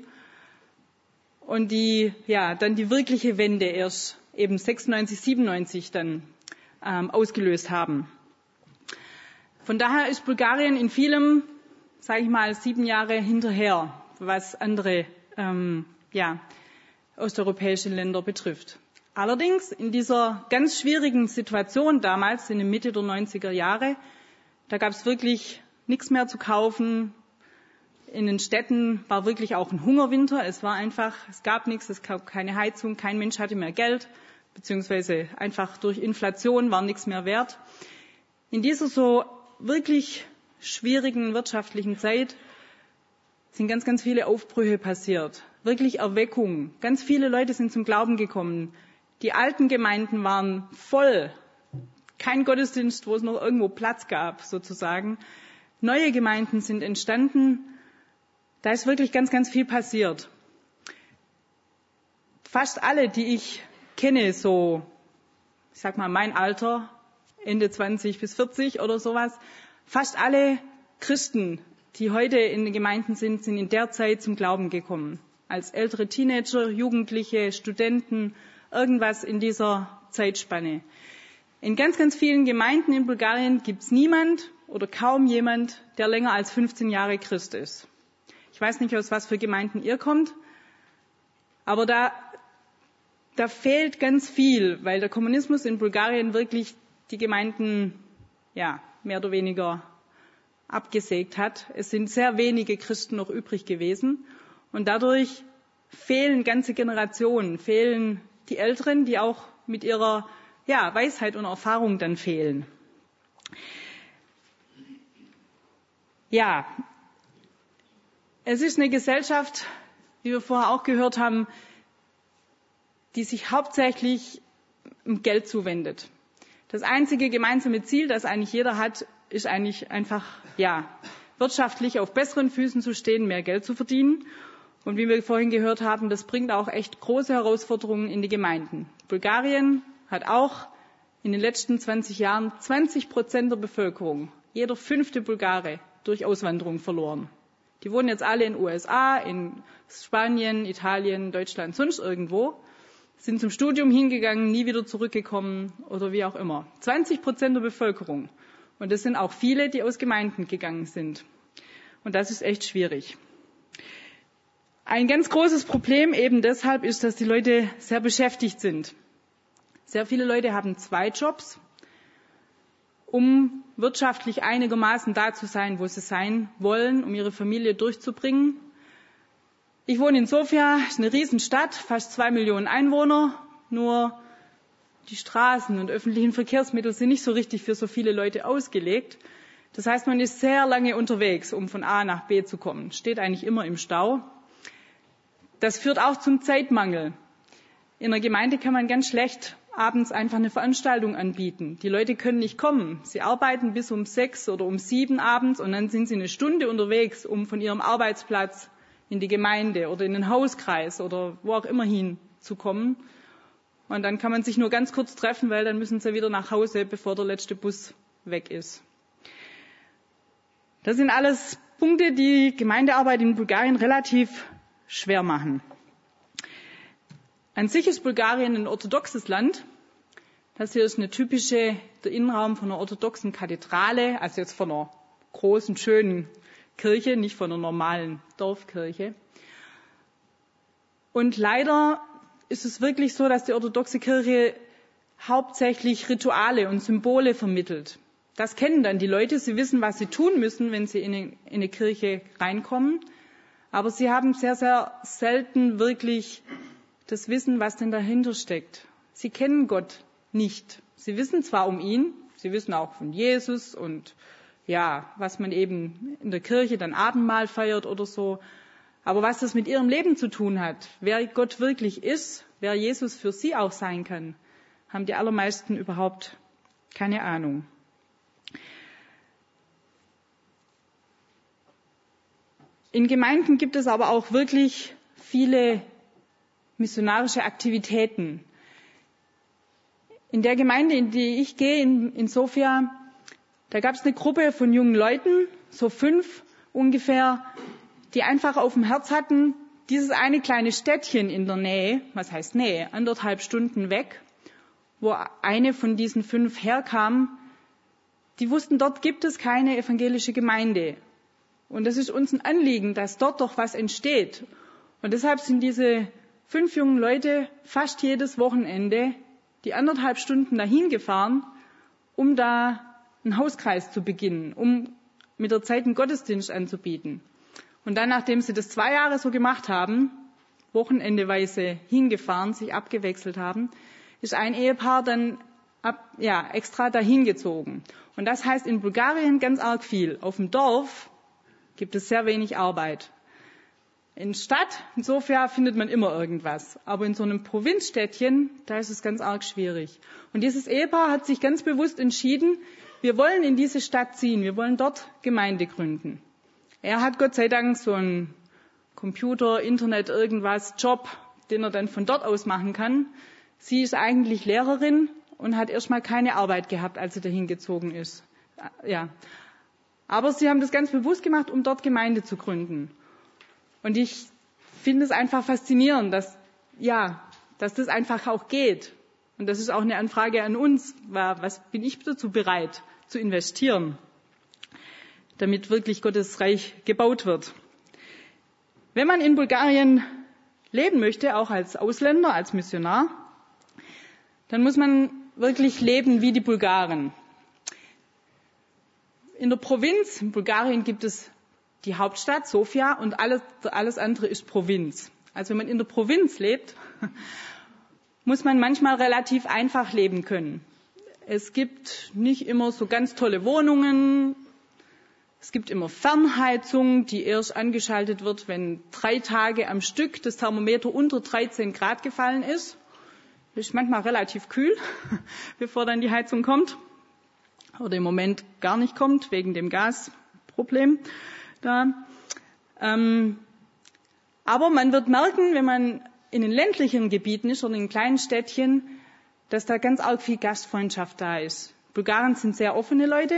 Und dann die wirkliche Wende erst eben 96, 97 dann ausgelöst haben. Von daher ist Bulgarien in vielem, sage ich mal, 7 Jahre hinterher, was andere osteuropäische Länder betrifft. Allerdings in dieser ganz schwierigen Situation damals, in der Mitte der 90er Jahre, da gab es wirklich nichts mehr zu kaufen. In den Städten war wirklich auch ein Hungerwinter. Es gab nichts, es gab keine Heizung, kein Mensch hatte mehr Geld, beziehungsweise einfach durch Inflation war nichts mehr wert. In dieser so wirklich schwierigen wirtschaftlichen Zeit sind ganz, ganz viele Aufbrüche passiert. Wirklich Erweckung. Ganz viele Leute sind zum Glauben gekommen. Die alten Gemeinden waren voll. Kein Gottesdienst, wo es noch irgendwo Platz gab, sozusagen. Neue Gemeinden sind entstanden. Da ist wirklich ganz, ganz viel passiert. Fast alle, die ich kenne, ich sag mal mein Alter, Ende 20 bis 40 oder sowas, fast alle Christen, die heute in den Gemeinden sind in der Zeit zum Glauben gekommen. Als ältere Teenager, Jugendliche, Studenten, Irgendwas in dieser Zeitspanne. In ganz, ganz vielen Gemeinden in Bulgarien gibt es niemand oder kaum jemand, der länger als 15 Jahre Christ ist. Ich weiß nicht, aus was für Gemeinden ihr kommt, aber da fehlt ganz viel, weil der Kommunismus in Bulgarien wirklich die Gemeinden mehr oder weniger abgesägt hat. Es sind sehr wenige Christen noch übrig gewesen und dadurch fehlen ganze Generationen, fehlen die Älteren, die auch mit ihrer Weisheit und Erfahrung dann fehlen. Ja, es ist eine Gesellschaft, wie wir vorher auch gehört haben, die sich hauptsächlich um Geld zuwendet. Das einzige gemeinsame Ziel, das eigentlich jeder hat, ist eigentlich einfach, wirtschaftlich auf besseren Füßen zu stehen, mehr Geld zu verdienen. Und wie wir vorhin gehört haben, das bringt auch echt große Herausforderungen in die Gemeinden. Bulgarien hat auch in den letzten 20 Jahren 20% der Bevölkerung, jeder 5. Bulgare, durch Auswanderung verloren. Die wohnen jetzt alle in den USA, in Spanien, Italien, Deutschland, sonst irgendwo, sind zum Studium hingegangen, nie wieder zurückgekommen oder wie auch immer. 20% der Bevölkerung. Und das sind auch viele, die aus Gemeinden gegangen sind. Und das ist echt schwierig. Ein ganz großes Problem eben deshalb ist, dass die Leute sehr beschäftigt sind. Sehr viele Leute haben 2 Jobs, um wirtschaftlich einigermaßen da zu sein, wo sie sein wollen, um ihre Familie durchzubringen. Ich wohne in Sofia, ist eine Riesenstadt, fast 2 Millionen Einwohner, nur die Straßen und öffentlichen Verkehrsmittel sind nicht so richtig für so viele Leute ausgelegt. Das heißt, man ist sehr lange unterwegs, um von A nach B zu kommen, steht eigentlich immer im Stau. Das führt auch zum Zeitmangel. In der Gemeinde kann man ganz schlecht abends einfach eine Veranstaltung anbieten. Die Leute können nicht kommen. Sie arbeiten bis um 6 oder um 7 abends und dann sind sie eine Stunde unterwegs, um von ihrem Arbeitsplatz in die Gemeinde oder in den Hauskreis oder wo auch immer hinzukommen. Und dann kann man sich nur ganz kurz treffen, weil dann müssen sie wieder nach Hause, bevor der letzte Bus weg ist. Das sind alles Punkte, die Gemeindearbeit in Bulgarien relativ schwer machen. An sich ist Bulgarien ein orthodoxes Land. Das hier ist der Innenraum von einer orthodoxen Kathedrale, also jetzt von einer großen, schönen Kirche, nicht von einer normalen Dorfkirche. Und leider ist es wirklich so, dass die orthodoxe Kirche hauptsächlich Rituale und Symbole vermittelt. Das kennen dann die Leute, sie wissen, was sie tun müssen, wenn sie in eine Kirche reinkommen. Aber sie haben sehr, sehr selten wirklich das Wissen, was denn dahinter steckt. Sie kennen Gott nicht. Sie wissen zwar um ihn, sie wissen auch von Jesus und was man eben in der Kirche dann Abendmahl feiert oder so. Aber was das mit ihrem Leben zu tun hat, wer Gott wirklich ist, wer Jesus für sie auch sein kann, haben die allermeisten überhaupt keine Ahnung. In Gemeinden gibt es aber auch wirklich viele missionarische Aktivitäten. In der Gemeinde, in die ich gehe, in Sofia, da gab es eine Gruppe von jungen Leuten, so 5 ungefähr, die einfach auf dem Herz hatten, dieses eine kleine Städtchen in der Nähe, was heißt Nähe, 1,5 Stunden weg, wo eine von diesen 5 herkam, die wussten, dort gibt es keine evangelische Gemeinde. Und das ist uns ein Anliegen, dass dort doch was entsteht. Und deshalb sind diese 5 jungen Leute fast jedes Wochenende die 1,5 Stunden dahin gefahren, um da einen Hauskreis zu beginnen, um mit der Zeit einen Gottesdienst anzubieten. Und dann, nachdem sie das 2 Jahre so gemacht haben, wochenendeweise hingefahren, sich abgewechselt haben, ist ein Ehepaar dann extra dahin gezogen. Und das heißt in Bulgarien ganz arg viel. Auf dem Dorf gibt es sehr wenig Arbeit. In Stadt, insofern findet man immer irgendwas. Aber in so einem Provinzstädtchen, da ist es ganz arg schwierig. Und dieses Ehepaar hat sich ganz bewusst entschieden, wir wollen in diese Stadt ziehen, wir wollen dort Gemeinde gründen. Er hat Gott sei Dank so einen Computer, Internet, irgendwas, Job, den er dann von dort aus machen kann. Sie ist eigentlich Lehrerin und hat erstmal keine Arbeit gehabt, als sie dahin gezogen ist. Aber sie haben das ganz bewusst gemacht, um dort Gemeinde zu gründen. Und ich finde es einfach faszinierend, dass dass das einfach auch geht. Und das ist auch eine Anfrage an uns. Was bin ich dazu bereit zu investieren, damit wirklich Gottes Reich gebaut wird? Wenn man in Bulgarien leben möchte, auch als Ausländer, als Missionar, dann muss man wirklich leben wie die Bulgaren. In der Provinz, in Bulgarien gibt es die Hauptstadt, Sofia, und alles andere ist Provinz. Also wenn man in der Provinz lebt, muss man manchmal relativ einfach leben können. Es gibt nicht immer so ganz tolle Wohnungen. Es gibt immer Fernheizung, die erst angeschaltet wird, wenn 3 Tage am Stück das Thermometer unter 13 Grad gefallen ist. Das ist manchmal relativ kühl, bevor dann die Heizung kommt. Oder im Moment gar nicht kommt, wegen dem Gasproblem da. Aber man wird merken, wenn man in den ländlichen Gebieten ist oder in kleinen Städtchen, dass da ganz arg viel Gastfreundschaft da ist. Bulgaren sind sehr offene Leute,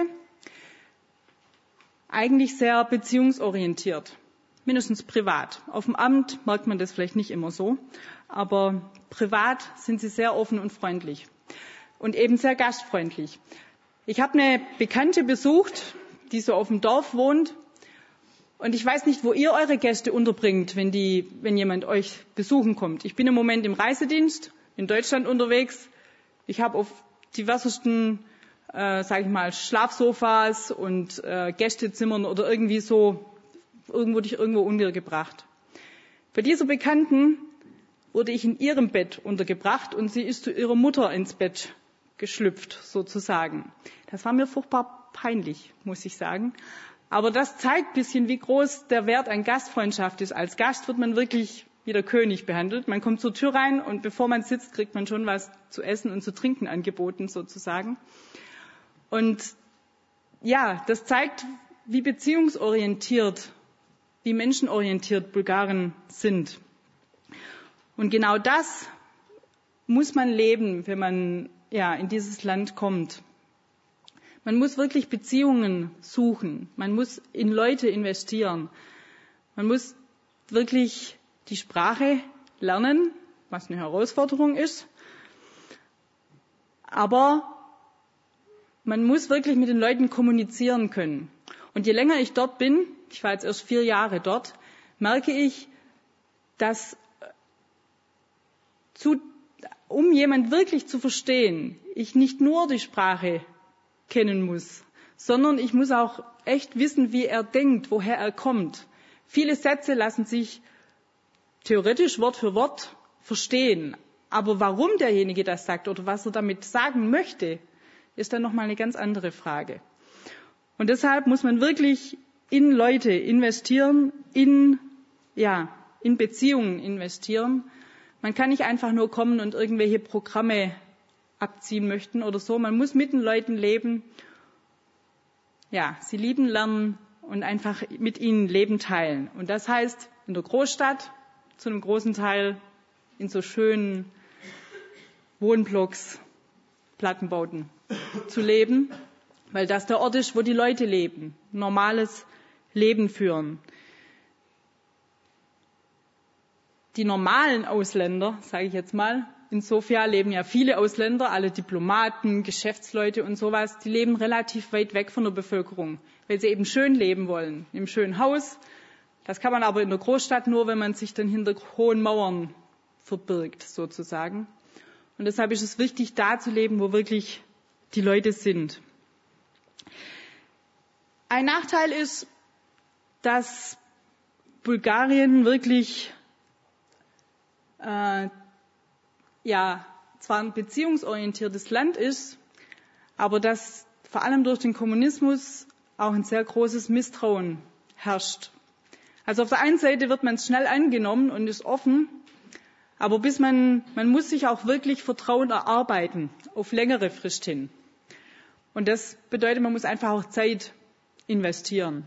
eigentlich sehr beziehungsorientiert, mindestens privat. Auf dem Amt merkt man das vielleicht nicht immer so, aber privat sind sie sehr offen und freundlich und eben sehr gastfreundlich. Ich habe eine Bekannte besucht, die so auf dem Dorf wohnt, und ich weiß nicht, wo ihr eure Gäste unterbringt, wenn jemand euch besuchen kommt. Ich bin im Moment im Reisedienst in Deutschland unterwegs. Ich habe auf diversesten, Schlafsofas und Gästezimmern oder irgendwie so, wurde ich irgendwo untergebracht. Bei dieser Bekannten wurde ich in ihrem Bett untergebracht und sie ist zu ihrer Mutter ins Bett geschlüpft, sozusagen. Das war mir furchtbar peinlich, muss ich sagen. Aber das zeigt ein bisschen, wie groß der Wert an Gastfreundschaft ist. Als Gast wird man wirklich wie der König behandelt. Man kommt zur Tür rein und bevor man sitzt, kriegt man schon was zu essen und zu trinken angeboten, sozusagen. Und ja, das zeigt, wie beziehungsorientiert, wie menschenorientiert Bulgaren sind. Und genau das muss man leben, wenn man in dieses Land kommt. Man muss wirklich Beziehungen suchen. Man muss in Leute investieren. Man muss wirklich die Sprache lernen, was eine Herausforderung ist. Aber man muss wirklich mit den Leuten kommunizieren können. Und je länger ich dort bin, ich war jetzt erst 4 Jahre dort, merke ich, dass um jemand wirklich zu verstehen, ich nicht nur die Sprache kennen muss, sondern ich muss auch echt wissen, wie er denkt, woher er kommt. Viele Sätze lassen sich theoretisch Wort für Wort verstehen, aber warum derjenige das sagt oder was er damit sagen möchte, ist dann nochmal eine ganz andere Frage. Und deshalb muss man wirklich in Leute investieren, in Beziehungen investieren. Man kann nicht einfach nur kommen und irgendwelche Programme abziehen möchten oder so. Man muss mit den Leuten leben, sie lieben lernen und einfach mit ihnen Leben teilen. Und das heißt, in der Großstadt zu einem großen Teil in so schönen Wohnblocks, Plattenbauten zu leben, weil das der Ort ist, wo die Leute leben, normales Leben führen. Die normalen Ausländer, sage ich jetzt mal, in Sofia leben ja viele Ausländer, alle Diplomaten, Geschäftsleute und sowas, die leben relativ weit weg von der Bevölkerung, weil sie eben schön leben wollen, im schönen Haus. Das kann man aber in der Großstadt nur, wenn man sich dann hinter hohen Mauern verbirgt, sozusagen. Und deshalb ist es wichtig, da zu leben, wo wirklich die Leute sind. Ein Nachteil ist, dass Bulgarien wirklich zwar ein beziehungsorientiertes Land ist, aber dass vor allem durch den Kommunismus auch ein sehr großes Misstrauen herrscht. Also auf der einen Seite wird man schnell angenommen und ist offen, aber man muss sich auch wirklich Vertrauen erarbeiten, auf längere Frist hin. Und das bedeutet, man muss einfach auch Zeit investieren.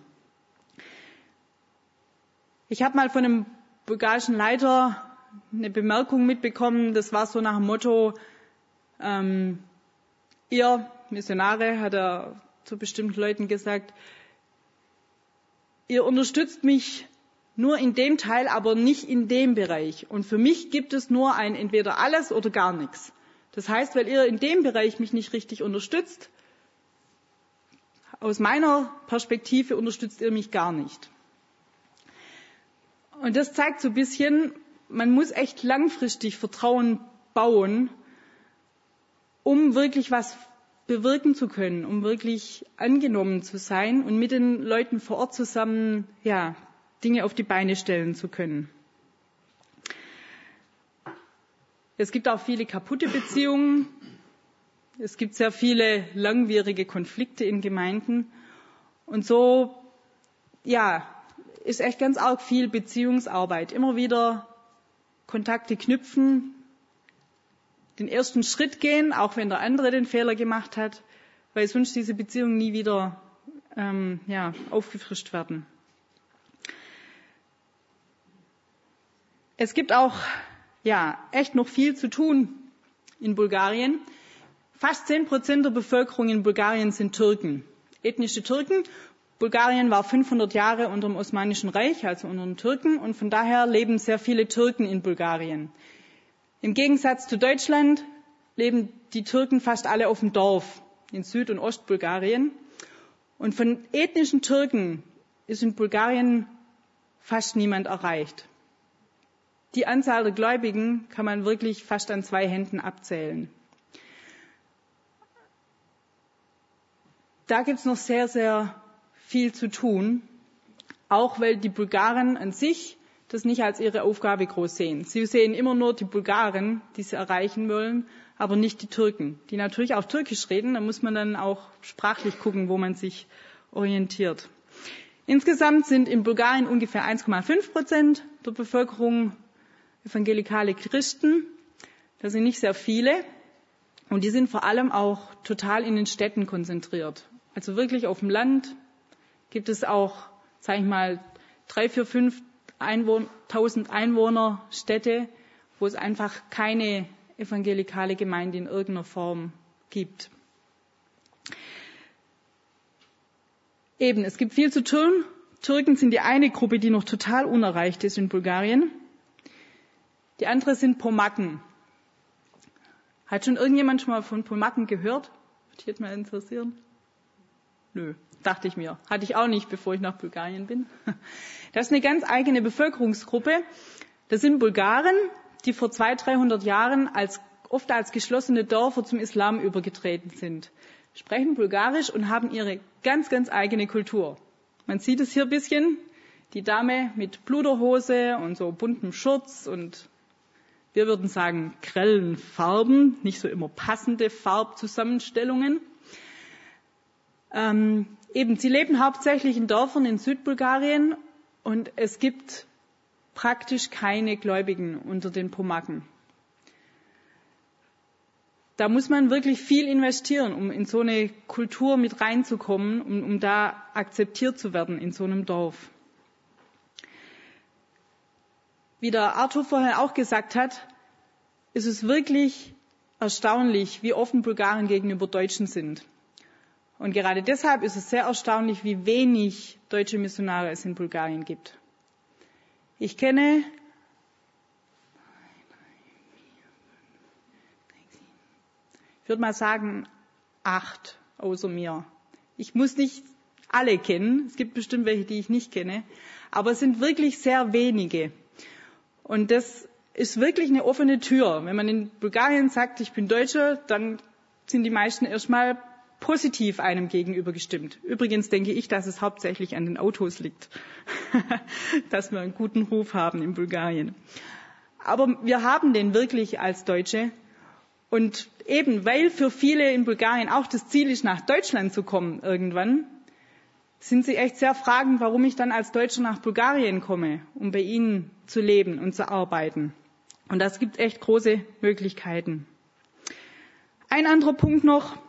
Ich habe mal von einem bulgarischen Leiter eine Bemerkung mitbekommen, das war so nach dem Motto, ihr Missionare, hat er zu bestimmten Leuten gesagt, ihr unterstützt mich nur in dem Teil, aber nicht in dem Bereich. Und für mich gibt es nur ein entweder alles oder gar nichts. Das heißt, weil ihr in dem Bereich mich nicht richtig unterstützt, aus meiner Perspektive unterstützt ihr mich gar nicht. Und das zeigt so ein bisschen, man muss echt langfristig Vertrauen bauen, um wirklich was bewirken zu können, um wirklich angenommen zu sein und mit den Leuten vor Ort zusammen, Dinge auf die Beine stellen zu können. Es gibt auch viele kaputte Beziehungen. Es gibt sehr viele langwierige Konflikte in Gemeinden. Und so, ist echt ganz arg viel Beziehungsarbeit. Immer wieder Kontakte knüpfen, den ersten Schritt gehen, auch wenn der andere den Fehler gemacht hat, weil sonst diese Beziehungen nie wieder aufgefrischt werden. Es gibt auch echt noch viel zu tun in Bulgarien. Fast 10% der Bevölkerung in Bulgarien sind Türken, ethnische Türken. Bulgarien war 500 Jahre unter dem Osmanischen Reich, also unter den Türken, und von daher leben sehr viele Türken in Bulgarien. Im Gegensatz zu Deutschland leben die Türken fast alle auf dem Dorf in Süd- und Ostbulgarien. Und von ethnischen Türken ist in Bulgarien fast niemand erreicht. Die Anzahl der Gläubigen kann man wirklich fast an 2 Händen abzählen. Da gibt es noch sehr, sehr viel zu tun, auch weil die Bulgaren an sich das nicht als ihre Aufgabe groß sehen. Sie sehen immer nur die Bulgaren, die sie erreichen wollen, aber nicht die Türken, die natürlich auch Türkisch reden. Da muss man dann auch sprachlich gucken, wo man sich orientiert. Insgesamt sind in Bulgarien ungefähr 1,5% der Bevölkerung evangelikale Christen. Das sind nicht sehr viele und die sind vor allem auch total in den Städten konzentriert. Also wirklich auf dem Land gibt es auch, 3.000, 4.000, 5.000 Einwohner Städte, wo es einfach keine evangelikale Gemeinde in irgendeiner Form gibt. Eben, es gibt viel zu tun. Türken sind die eine Gruppe, die noch total unerreicht ist in Bulgarien. Die andere sind Pomaken. Hat schon irgendjemand schon mal von Pomaken gehört? Würde ich jetzt mal interessieren? Nö, dachte ich mir. Hatte ich auch nicht, bevor ich nach Bulgarien bin. Das ist eine ganz eigene Bevölkerungsgruppe. Das sind Bulgaren, die vor 200-300 Jahren oft als geschlossene Dörfer zum Islam übergetreten sind. Sprechen Bulgarisch und haben ihre ganz, ganz eigene Kultur. Man sieht es hier ein bisschen. Die Dame mit Bluderhose und so buntem Schurz und wir würden sagen grellen Farben, nicht so immer passende Farbzusammenstellungen. Sie leben hauptsächlich in Dörfern in Südbulgarien und es gibt praktisch keine Gläubigen unter den Pomaken. Da muss man wirklich viel investieren, um in so eine Kultur mit reinzukommen, um da akzeptiert zu werden in so einem Dorf. Wie der Arthur vorher auch gesagt hat, ist es wirklich erstaunlich, wie offen Bulgaren gegenüber Deutschen sind. Und gerade deshalb ist es sehr erstaunlich, wie wenig deutsche Missionare es in Bulgarien gibt. Ich kenne ich würde mal sagen 8 außer mir. Ich muss nicht alle kennen, es gibt bestimmt welche, die ich nicht kenne, aber es sind wirklich sehr wenige. Und das ist wirklich eine offene Tür. Wenn man in Bulgarien sagt, ich bin Deutscher, dann sind die meisten erstmal positiv einem gegenüber gestimmt. Übrigens denke ich, dass es hauptsächlich an den Autos liegt, dass wir einen guten Ruf haben in Bulgarien. Aber wir haben den wirklich als Deutsche. Und eben, weil für viele in Bulgarien auch das Ziel ist, nach Deutschland zu kommen irgendwann, sind sie echt sehr fragend, warum ich dann als Deutscher nach Bulgarien komme, um bei ihnen zu leben und zu arbeiten. Und das gibt echt große Möglichkeiten. Ein anderer Punkt noch,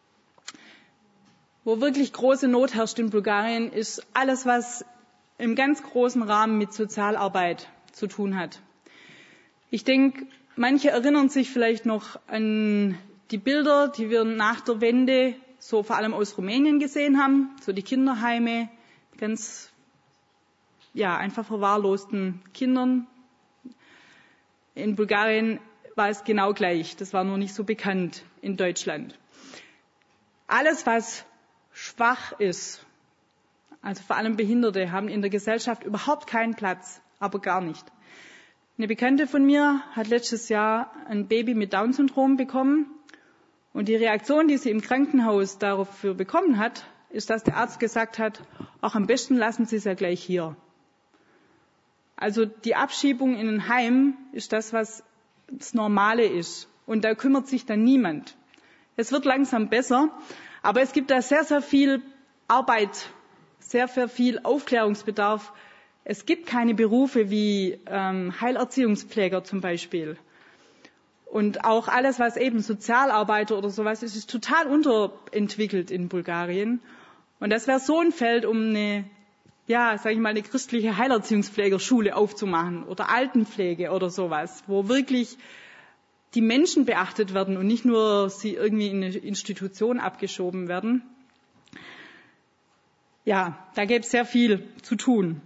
wo wirklich große Not herrscht in Bulgarien, ist alles, was im ganz großen Rahmen mit Sozialarbeit zu tun hat. Ich denke, manche erinnern sich vielleicht noch an die Bilder, die wir nach der Wende so vor allem aus Rumänien gesehen haben, so die Kinderheime, ganz einfach verwahrlosten Kindern. In Bulgarien war es genau gleich. Das war nur nicht so bekannt in Deutschland. Alles, was schwach ist, also vor allem Behinderte, haben in der Gesellschaft überhaupt keinen Platz, aber gar nicht. Eine Bekannte von mir hat letztes Jahr ein Baby mit Down-Syndrom bekommen und die Reaktion, die sie im Krankenhaus dafür bekommen hat, ist, dass der Arzt gesagt hat, auch am besten lassen Sie es ja gleich hier. Also die Abschiebung in ein Heim ist das, was das Normale ist und da kümmert sich dann niemand. Es wird langsam besser, aber es gibt da sehr, sehr viel Arbeit, sehr, sehr viel Aufklärungsbedarf. Es gibt keine Berufe wie Heilerziehungspfleger zum Beispiel. Und auch alles, was eben Sozialarbeiter oder sowas ist, ist total unterentwickelt in Bulgarien. Und das wäre so ein Feld, um eine christliche Heilerziehungspflegerschule aufzumachen oder Altenpflege oder sowas, wo wirklich die Menschen beachtet werden und nicht nur sie irgendwie in eine Institution abgeschoben werden. Ja, da gäbe es sehr viel zu tun.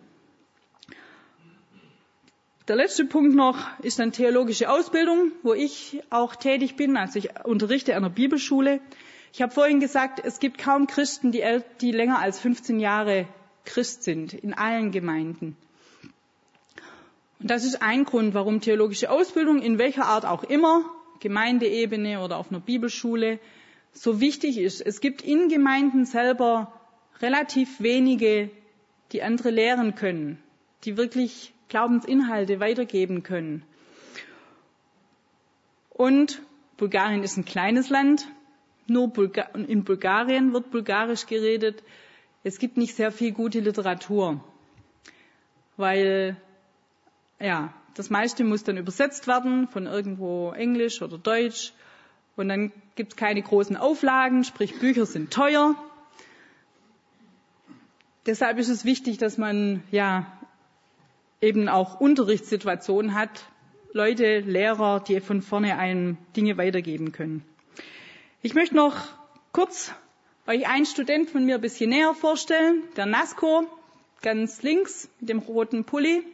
Der letzte Punkt noch ist dann theologische Ausbildung, wo ich auch tätig bin. Also ich unterrichte an einer Bibelschule. Ich habe vorhin gesagt, es gibt kaum Christen, die länger als 15 Jahre Christ sind, in allen Gemeinden. Und das ist ein Grund, warum theologische Ausbildung in welcher Art auch immer, Gemeindeebene oder auf einer Bibelschule, so wichtig ist. Es gibt in Gemeinden selber relativ wenige, die andere lehren können, die wirklich Glaubensinhalte weitergeben können. Und Bulgarien ist ein kleines Land, nur in Bulgarien wird Bulgarisch geredet. Es gibt nicht sehr viel gute Literatur, weil das meiste muss dann übersetzt werden von irgendwo Englisch oder Deutsch und dann gibt es keine großen Auflagen, sprich Bücher sind teuer. Deshalb ist es wichtig, dass man eben auch Unterrichtssituationen hat, Leute, Lehrer, die von vorne einem Dinge weitergeben können. Ich möchte noch kurz euch einen Student von mir ein bisschen näher vorstellen, der Nasko, ganz links mit dem roten Pulli.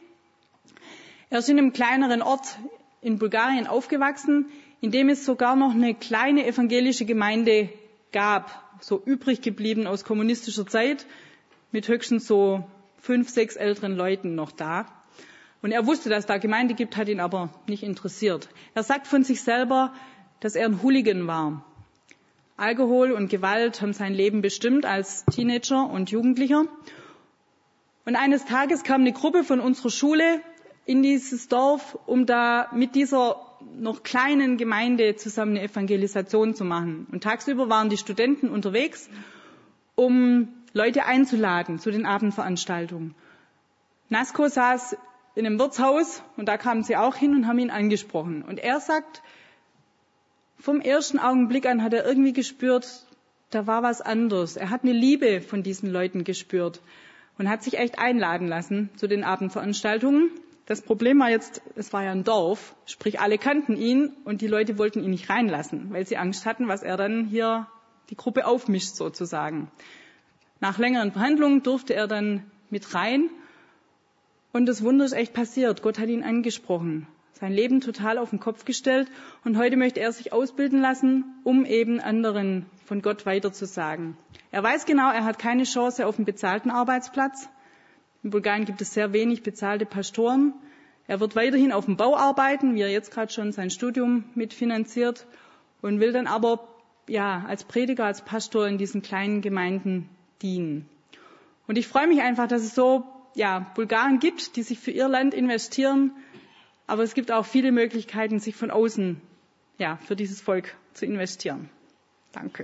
Er ist in einem kleineren Ort in Bulgarien aufgewachsen, in dem es sogar noch eine kleine evangelische Gemeinde gab, so übrig geblieben aus kommunistischer Zeit, mit höchstens so 5, 6 älteren Leuten noch da. Und er wusste, dass es da Gemeinde gibt, hat ihn aber nicht interessiert. Er sagt von sich selber, dass er ein Hooligan war. Alkohol und Gewalt haben sein Leben bestimmt als Teenager und Jugendlicher. Und eines Tages kam eine Gruppe von unserer Schule in dieses Dorf, um da mit dieser noch kleinen Gemeinde zusammen eine Evangelisation zu machen. Und tagsüber waren die Studenten unterwegs, um Leute einzuladen zu den Abendveranstaltungen. Nasko saß in einem Wirtshaus und da kamen sie auch hin und haben ihn angesprochen. Und er sagt, vom ersten Augenblick an hat er irgendwie gespürt, da war was anderes. Er hat eine Liebe von diesen Leuten gespürt und hat sich echt einladen lassen zu den Abendveranstaltungen. Das Problem war jetzt, es war ja ein Dorf, sprich alle kannten ihn und die Leute wollten ihn nicht reinlassen, weil sie Angst hatten, was er dann hier die Gruppe aufmischt sozusagen. Nach längeren Verhandlungen durfte er dann mit rein und das Wunder ist echt passiert. Gott hat ihn angesprochen, sein Leben total auf den Kopf gestellt und heute möchte er sich ausbilden lassen, um eben anderen von Gott weiterzusagen. Er weiß genau, er hat keine Chance auf einen bezahlten Arbeitsplatz. In Bulgarien gibt es sehr wenig bezahlte Pastoren. Er wird weiterhin auf dem Bau arbeiten, wie er jetzt gerade schon sein Studium mitfinanziert und will dann aber als Prediger, als Pastor in diesen kleinen Gemeinden dienen. Und ich freue mich einfach, dass es so Bulgaren gibt, die sich für ihr Land investieren, aber es gibt auch viele Möglichkeiten, sich von außen für dieses Volk zu investieren. Danke.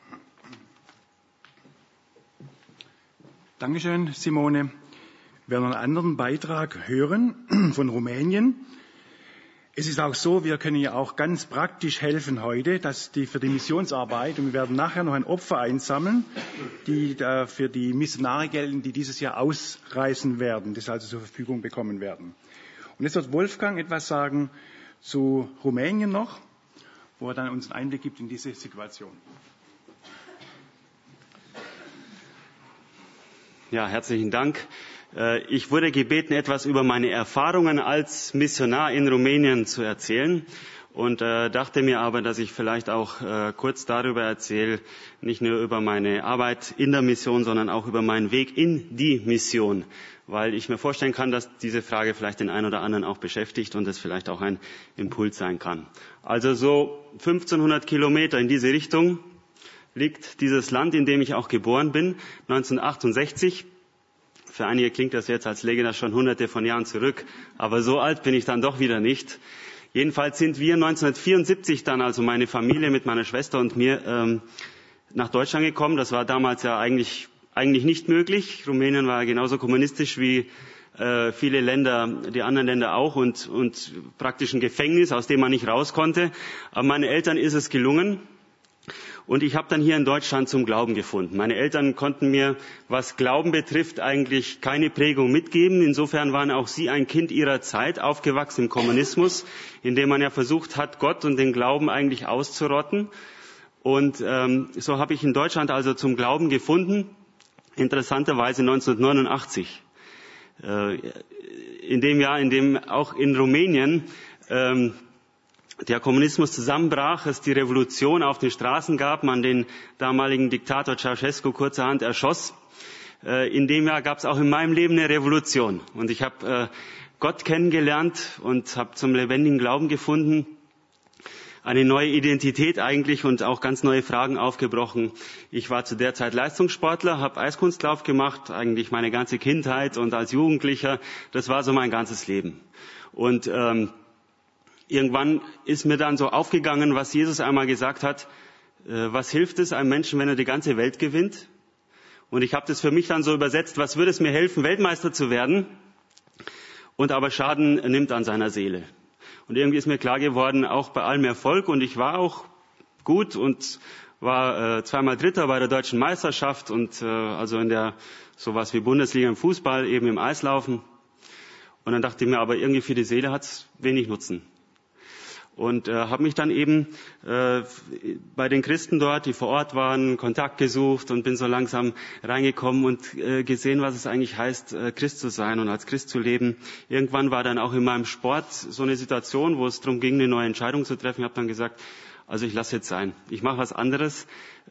Dankeschön, Simone. Wir werden einen anderen Beitrag hören von Rumänien. Es ist auch so, wir können ja auch ganz praktisch helfen heute, für die Missionsarbeit. Und wir werden nachher noch ein Opfer einsammeln, die für die Missionare gelten, die dieses Jahr ausreisen werden, das also zur Verfügung bekommen werden. Und jetzt wird Wolfgang etwas sagen zu Rumänien noch, wo er dann uns einen Einblick gibt in diese Situation. Ja, herzlichen Dank. Ich wurde gebeten, etwas über meine Erfahrungen als Missionar in Rumänien zu erzählen und dachte mir aber, dass ich vielleicht auch kurz darüber erzähle, nicht nur über meine Arbeit in der Mission, sondern auch über meinen Weg in die Mission, weil ich mir vorstellen kann, dass diese Frage vielleicht den einen oder anderen auch beschäftigt und es vielleicht auch ein Impuls sein kann. Also so 1500 Kilometer in diese Richtung liegt dieses Land, in dem ich auch geboren bin, 1968. Für einige klingt das jetzt, als läge das schon hunderte von Jahren zurück, aber so alt bin ich dann doch wieder nicht. Jedenfalls sind wir 1974 dann, also meine Familie mit meiner Schwester und mir, nach Deutschland gekommen. Das war damals ja eigentlich nicht möglich. Rumänien war genauso kommunistisch wie viele Länder, die anderen Länder auch und praktisch ein Gefängnis, aus dem man nicht raus konnte. Aber meinen Eltern ist es gelungen. Und ich habe dann hier in Deutschland zum Glauben gefunden. Meine Eltern konnten mir, was Glauben betrifft, eigentlich keine Prägung mitgeben. Insofern waren auch sie ein Kind ihrer Zeit, aufgewachsen im Kommunismus, in dem man ja versucht hat, Gott und den Glauben eigentlich auszurotten. Und so habe ich in Deutschland also zum Glauben gefunden, interessanterweise 1989. In dem Jahr, in dem auch in Rumänien der Kommunismus zusammenbrach, es die Revolution auf den Straßen gab, man den damaligen Diktator Ceausescu kurzerhand erschoss. In dem Jahr gab es auch in meinem Leben eine Revolution. Und ich habe Gott kennengelernt und habe zum lebendigen Glauben gefunden, eine neue Identität eigentlich und auch ganz neue Fragen aufgebrochen. Ich war zu der Zeit Leistungssportler, habe Eiskunstlauf gemacht, eigentlich meine ganze Kindheit und als Jugendlicher, das war so mein ganzes Leben. Und irgendwann ist mir dann so aufgegangen, was Jesus einmal gesagt hat, was hilft es einem Menschen, wenn er die ganze Welt gewinnt? Und ich habe das für mich dann so übersetzt, was würde es mir helfen, Weltmeister zu werden und aber Schaden nimmt an seiner Seele. Und irgendwie ist mir klar geworden, auch bei allem Erfolg, und ich war auch gut und war zweimal Dritter bei der deutschen Meisterschaft und also in der sowas wie Bundesliga im Fußball, eben im Eislaufen. Und dann dachte ich mir, aber irgendwie für die Seele hat es wenig Nutzen. Und habe mich dann eben bei den Christen dort, die vor Ort waren, Kontakt gesucht und bin so langsam reingekommen und gesehen, was es eigentlich heißt, Christ zu sein und als Christ zu leben. Irgendwann war dann auch in meinem Sport so eine Situation, wo es darum ging, eine neue Entscheidung zu treffen. Ich habe dann gesagt, also ich lasse jetzt sein. Ich mache was anderes.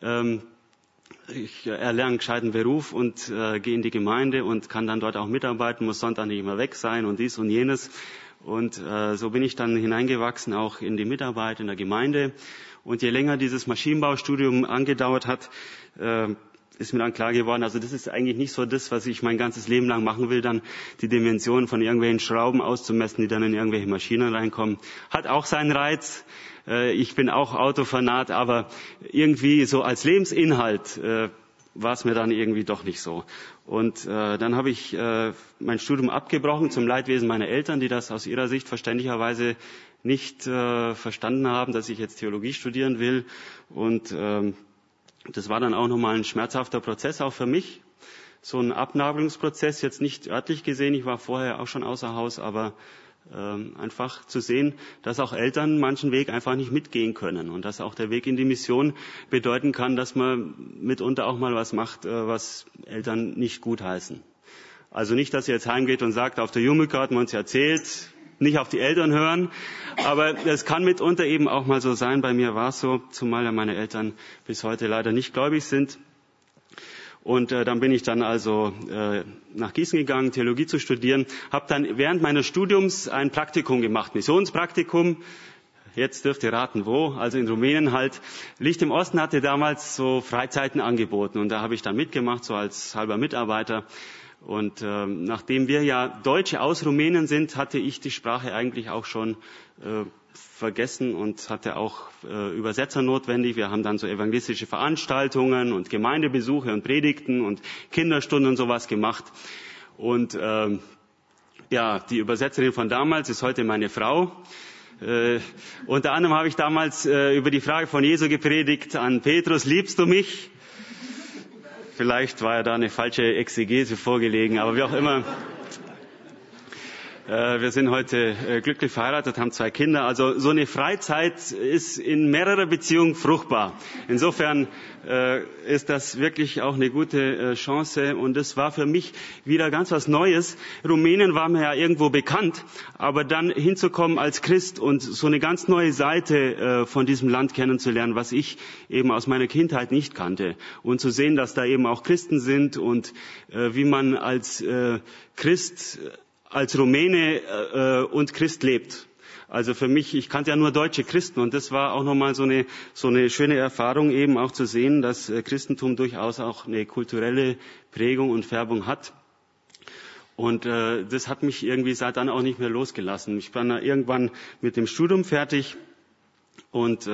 Ich erlerne einen gescheiten Beruf und gehe in die Gemeinde und kann dann dort auch mitarbeiten, muss Sonntag nicht immer weg sein und dies und jenes. Und so bin ich dann hineingewachsen, auch in die Mitarbeit in der Gemeinde. Und je länger dieses Maschinenbaustudium angedauert hat, ist mir dann klar geworden, also das ist eigentlich nicht so das, was ich mein ganzes Leben lang machen will, dann die Dimensionen von irgendwelchen Schrauben auszumessen, die dann in irgendwelche Maschinen reinkommen. Hat auch seinen Reiz. Ich bin auch Autofanat, aber irgendwie so als Lebensinhalt war es mir dann irgendwie doch nicht so. Und dann habe ich mein Studium abgebrochen zum Leidwesen meiner Eltern, die das aus ihrer Sicht verständlicherweise nicht verstanden haben, dass ich jetzt Theologie studieren will. Und das war dann auch nochmal ein schmerzhafter Prozess auch für mich. So ein Abnabelungsprozess, jetzt nicht örtlich gesehen, ich war vorher auch schon außer Haus, aber einfach zu sehen, dass auch Eltern manchen Weg einfach nicht mitgehen können und dass auch der Weg in die Mission bedeuten kann, dass man mitunter auch mal was macht, was Eltern nicht gutheißen. Also nicht, dass ihr jetzt heimgeht und sagt, auf der Jumika hat man uns erzählt, nicht auf die Eltern hören, aber es kann mitunter eben auch mal so sein. Bei mir war es so, zumal ja meine Eltern bis heute leider nicht gläubig sind. Und dann bin ich dann also nach Gießen gegangen, Theologie zu studieren, habe dann während meines Studiums ein Praktikum gemacht, Missionspraktikum. Jetzt dürft ihr raten, wo, also in Rumänien halt. Licht im Osten hatte damals so Freizeiten angeboten und da habe ich dann mitgemacht, so als halber Mitarbeiter. Und nachdem wir ja Deutsche aus Rumänien sind, hatte ich die Sprache eigentlich auch schon vergessen und hatte auch Übersetzer notwendig. Wir haben dann so evangelistische Veranstaltungen und Gemeindebesuche und Predigten und Kinderstunden und sowas gemacht. Und ja, die Übersetzerin von damals ist heute meine Frau. Unter anderem habe ich damals über die Frage von Jesu gepredigt an Petrus, liebst du mich? Vielleicht war ja da eine falsche Exegese vorgelegen, aber wie auch immer. Wir sind heute glücklich verheiratet, haben 2 Kinder. Also so eine Freizeit ist in mehrerer Beziehung fruchtbar. Insofern ist das wirklich auch eine gute Chance. Und es war für mich wieder ganz was Neues. Rumänien war mir ja irgendwo bekannt, aber dann hinzukommen als Christ und so eine ganz neue Seite von diesem Land kennenzulernen, was ich eben aus meiner Kindheit nicht kannte. Und zu sehen, dass da eben auch Christen sind und wie man als Christ, als Rumäne und Christ lebt. Also für mich, ich kannte ja nur deutsche Christen und das war auch nochmal so eine schöne Erfahrung eben auch zu sehen, dass Christentum durchaus auch eine kulturelle Prägung und Färbung hat. Und das hat mich irgendwie seit dann auch nicht mehr losgelassen. Ich war irgendwann mit dem Studium fertig und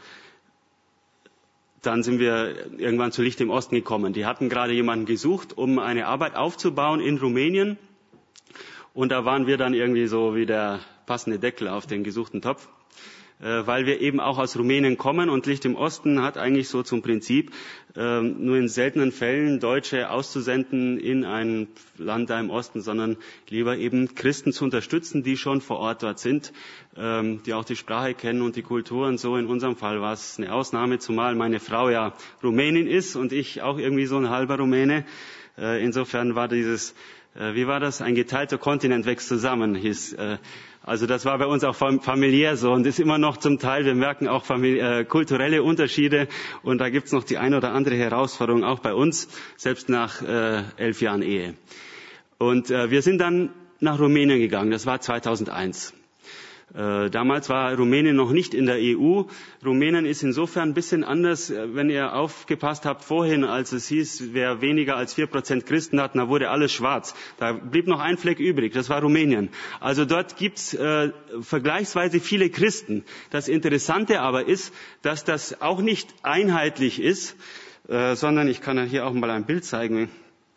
dann sind wir irgendwann zu Licht im Osten gekommen. Die hatten gerade jemanden gesucht, um eine Arbeit aufzubauen in Rumänien. Und da waren wir dann irgendwie so wie der passende Deckel auf den gesuchten Topf, weil wir eben auch aus Rumänien kommen und Licht im Osten hat eigentlich so zum Prinzip, nur in seltenen Fällen Deutsche auszusenden in ein Land da im Osten, sondern lieber eben Christen zu unterstützen, die schon vor Ort dort sind, die auch die Sprache kennen und die Kultur und so. In unserem Fall war es eine Ausnahme, zumal meine Frau ja Rumänin ist und ich auch irgendwie so ein halber Rumäne. Insofern war dieses wie war das? Ein geteilter Kontinent wächst zusammen, hieß. Also das war bei uns auch familiär so und ist immer noch zum Teil. Wir merken auch kulturelle Unterschiede und da gibt's noch die eine oder andere Herausforderung auch bei uns, selbst nach 11 Jahren Ehe. Und wir sind dann nach Rumänien gegangen. Das war 2001. Damals war Rumänien noch nicht in der EU. Rumänien ist insofern ein bisschen anders, wenn ihr aufgepasst habt vorhin, als es hieß, wer weniger als 4% Christen hat, da wurde alles schwarz. Da blieb noch ein Fleck übrig, das war Rumänien. Also dort gibt's vergleichsweise viele Christen. Das Interessante aber ist, dass das auch nicht einheitlich ist, sondern, ich kann ja hier auch mal ein Bild zeigen,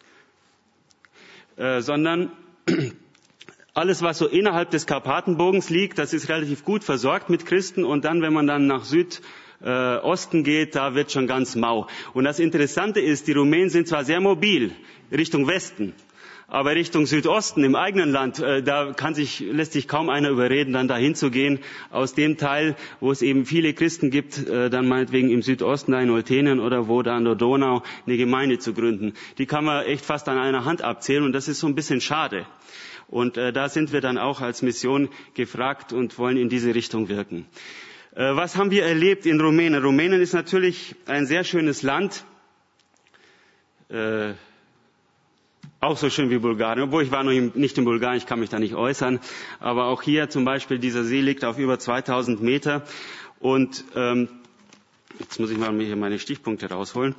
sondern alles, was so innerhalb des Karpatenbogens liegt, das ist relativ gut versorgt mit Christen. Und dann, wenn man dann nach Südosten geht, da wird schon ganz mau. Und das Interessante ist, die Rumänen sind zwar sehr mobil Richtung Westen, aber Richtung Südosten im eigenen Land, da lässt sich kaum einer überreden, dann dahin zu gehen, aus dem Teil, wo es eben viele Christen gibt, dann meinetwegen im Südosten, da in Oltenien oder wo da an der Donau, eine Gemeinde zu gründen. Die kann man echt fast an einer Hand abzählen und das ist so ein bisschen schade. Und da sind wir dann auch als Mission gefragt und wollen in diese Richtung wirken. Was haben wir erlebt in Rumänien? Rumänien ist natürlich ein sehr schönes Land, auch so schön wie Bulgarien. Obwohl ich war noch nicht in Bulgarien, ich kann mich da nicht äußern. Aber auch hier zum Beispiel, dieser See liegt auf über 2000 Meter. Und jetzt muss ich mal hier meine Stichpunkte rausholen.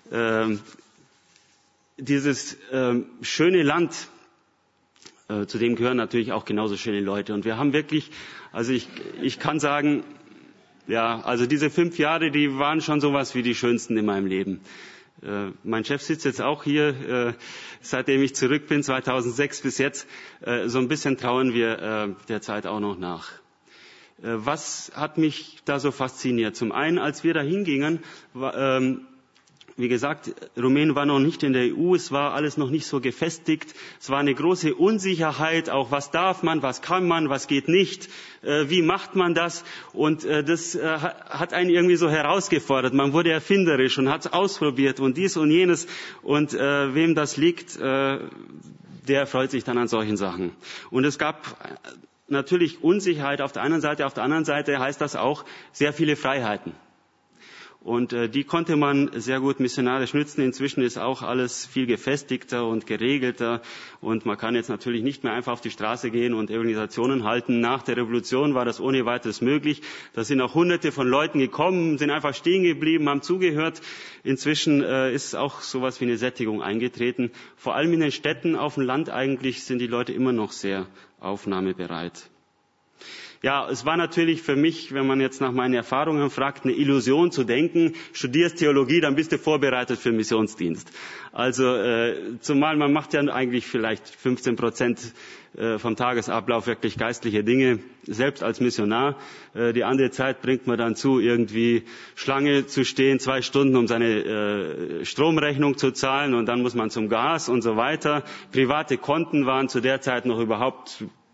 Dieses schöne Land, zu dem gehören natürlich auch genauso schöne Leute. Und wir haben wirklich, also ich kann sagen, ja, also diese 5 Jahre, die waren schon sowas wie die schönsten in meinem Leben. Mein Chef sitzt jetzt auch hier, seitdem ich zurück bin, 2006 bis jetzt. So ein bisschen trauern wir der Zeit auch noch nach. Was hat mich da so fasziniert? Zum einen, als wir da hingingen, wie gesagt, Rumänien war noch nicht in der EU, es war alles noch nicht so gefestigt, es war eine große Unsicherheit, auch was darf man, was kann man, was geht nicht, wie macht man das und das hat einen irgendwie so herausgefordert, man wurde erfinderisch und hat es ausprobiert und dies und jenes und wem das liegt, der freut sich dann an solchen Sachen. Und es gab natürlich Unsicherheit auf der einen Seite heißt das auch sehr viele Freiheiten. Und die konnte man sehr gut missionarisch nützen. Inzwischen ist auch alles viel gefestigter und geregelter. Und man kann jetzt natürlich nicht mehr einfach auf die Straße gehen und Organisationen halten. Nach der Revolution war das ohne weiteres möglich. Da sind auch Hunderte von Leuten gekommen, sind einfach stehen geblieben, haben zugehört. Inzwischen ist auch sowas wie eine Sättigung eingetreten. Vor allem in den Städten, auf dem Land eigentlich sind die Leute immer noch sehr aufnahmebereit. Ja, es war natürlich für mich, wenn man jetzt nach meinen Erfahrungen fragt, eine Illusion zu denken, studierst Theologie, dann bist du vorbereitet für Missionsdienst. Also zumal man macht ja eigentlich vielleicht 15% vom Tagesablauf wirklich geistliche Dinge, selbst als Missionar. Die andere Zeit bringt man dann zu, irgendwie Schlange zu stehen, 2 Stunden, um seine Stromrechnung zu zahlen und dann muss man zum Gas und so weiter. Private Konten waren zu der Zeit noch überhaupt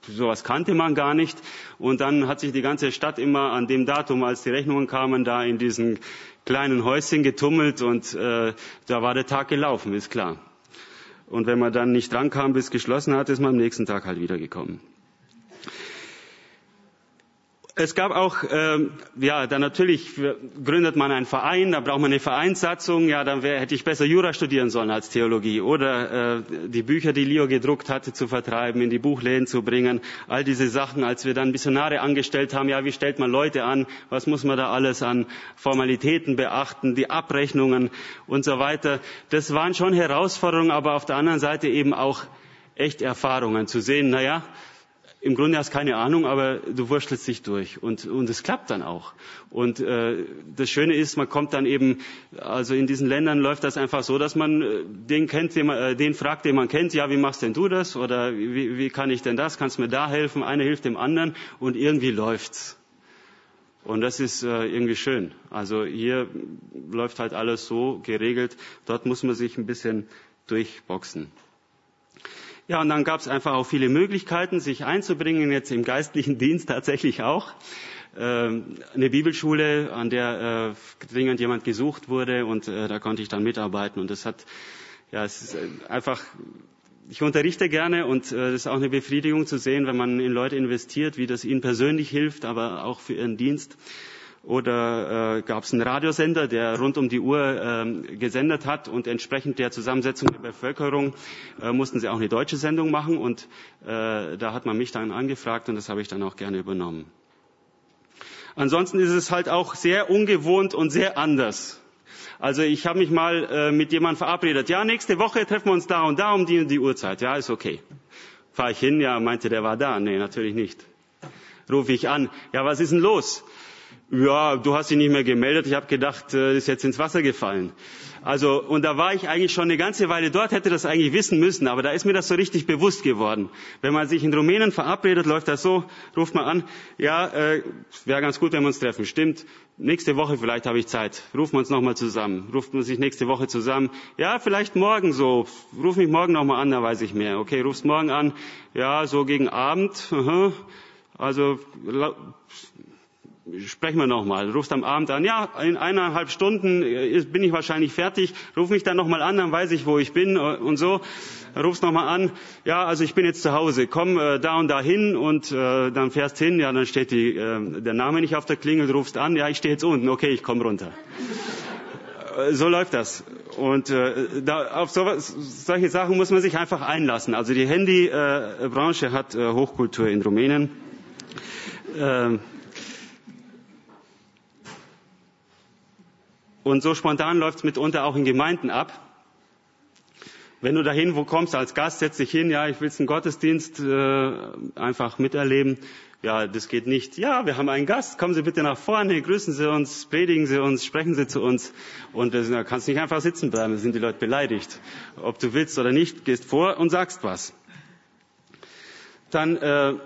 sowas kannte man gar nicht. Und dann hat sich die ganze Stadt immer an dem Datum, als die Rechnungen kamen, da in diesen kleinen Häuschen getummelt und da war der Tag gelaufen, ist klar. Und wenn man dann nicht drankam, bis geschlossen hat, ist man am nächsten Tag halt wieder gekommen. Es gab auch, dann natürlich gründet man einen Verein, da braucht man eine Vereinssatzung, ja, dann hätte ich besser Jura studieren sollen als Theologie. Oder die Bücher, die Leo gedruckt hatte, zu vertreiben, in die Buchläden zu bringen. All diese Sachen, als wir dann Missionare angestellt haben, ja, wie stellt man Leute an, was muss man da alles an Formalitäten beachten, die Abrechnungen und so weiter. Das waren schon Herausforderungen, aber auf der anderen Seite eben auch echt Erfahrungen zu sehen, naja, im Grunde hast du keine Ahnung, aber du wurschtelst dich durch und es klappt dann auch. Und das Schöne ist, man kommt dann eben, also in diesen Ländern läuft das einfach so, dass man den kennt, den fragt, den man kennt, ja, wie machst denn du das? Oder wie kann ich denn das? Kannst du mir da helfen? Einer hilft dem anderen und irgendwie läuft's. Und das ist irgendwie schön. Also hier läuft halt alles so geregelt. Dort muss man sich ein bisschen durchboxen. Ja, und dann gab es einfach auch viele Möglichkeiten, sich einzubringen, jetzt im geistlichen Dienst tatsächlich auch. Eine Bibelschule, an der dringend jemand gesucht wurde und da konnte ich dann mitarbeiten. Und es ist einfach, ich unterrichte gerne und das ist auch eine Befriedigung zu sehen, wenn man in Leute investiert, wie das ihnen persönlich hilft, aber auch für ihren Dienst. Oder gab es einen Radiosender, der rund um die Uhr gesendet hat und entsprechend der Zusammensetzung der Bevölkerung mussten sie auch eine deutsche Sendung machen und da hat man mich dann angefragt und das habe ich dann auch gerne übernommen. Ansonsten ist es halt auch sehr ungewohnt und sehr anders. Also ich habe mich mal mit jemandem verabredet, ja, nächste Woche treffen wir uns da und da um die Uhrzeit, ja, ist okay. Fahre ich hin, ja, meinte, der war da, nee, natürlich nicht. Rufe ich an, ja, was ist denn los? Ja, du hast dich nicht mehr gemeldet. Ich habe gedacht, ist jetzt ins Wasser gefallen. Also, und da war ich eigentlich schon eine ganze Weile dort, hätte das eigentlich wissen müssen, aber da ist mir das so richtig bewusst geworden. Wenn man sich in Rumänien verabredet, läuft das so, ruft man an, ja, wäre ganz gut, wenn wir uns treffen. Stimmt, nächste Woche vielleicht habe ich Zeit. Rufen wir uns nochmal zusammen. Ruft man sich nächste Woche zusammen. Ja, vielleicht morgen so. Ruf mich morgen nochmal an, da weiß ich mehr. Okay, rufst morgen an. Ja, so gegen Abend. Also, sprechen wir nochmal. Rufst am Abend an, ja, in 1,5 Stunden bin ich wahrscheinlich fertig. Ruf mich dann nochmal an, dann weiß ich, wo ich bin und so. Rufst nochmal an, ja, also ich bin jetzt zu Hause. Komm da und da hin und dann fährst hin, ja, dann steht der Name nicht auf der Klingel, rufst an, ja, ich stehe jetzt unten, okay, ich komme runter. So läuft das. Und auf solche Sachen muss man sich einfach einlassen. Also die Handybranche hat Hochkultur in Rumänien. Und so spontan läuft es mitunter auch in Gemeinden ab. Wenn du dahin kommst als Gast, setz dich hin, ja, ich will einen Gottesdienst einfach miterleben. Ja, das geht nicht. Ja, wir haben einen Gast, kommen Sie bitte nach vorne, grüßen Sie uns, predigen Sie uns, sprechen Sie zu uns. Und da kannst du nicht einfach sitzen bleiben, da sind die Leute beleidigt. Ob du willst oder nicht, gehst vor und sagst was. Dann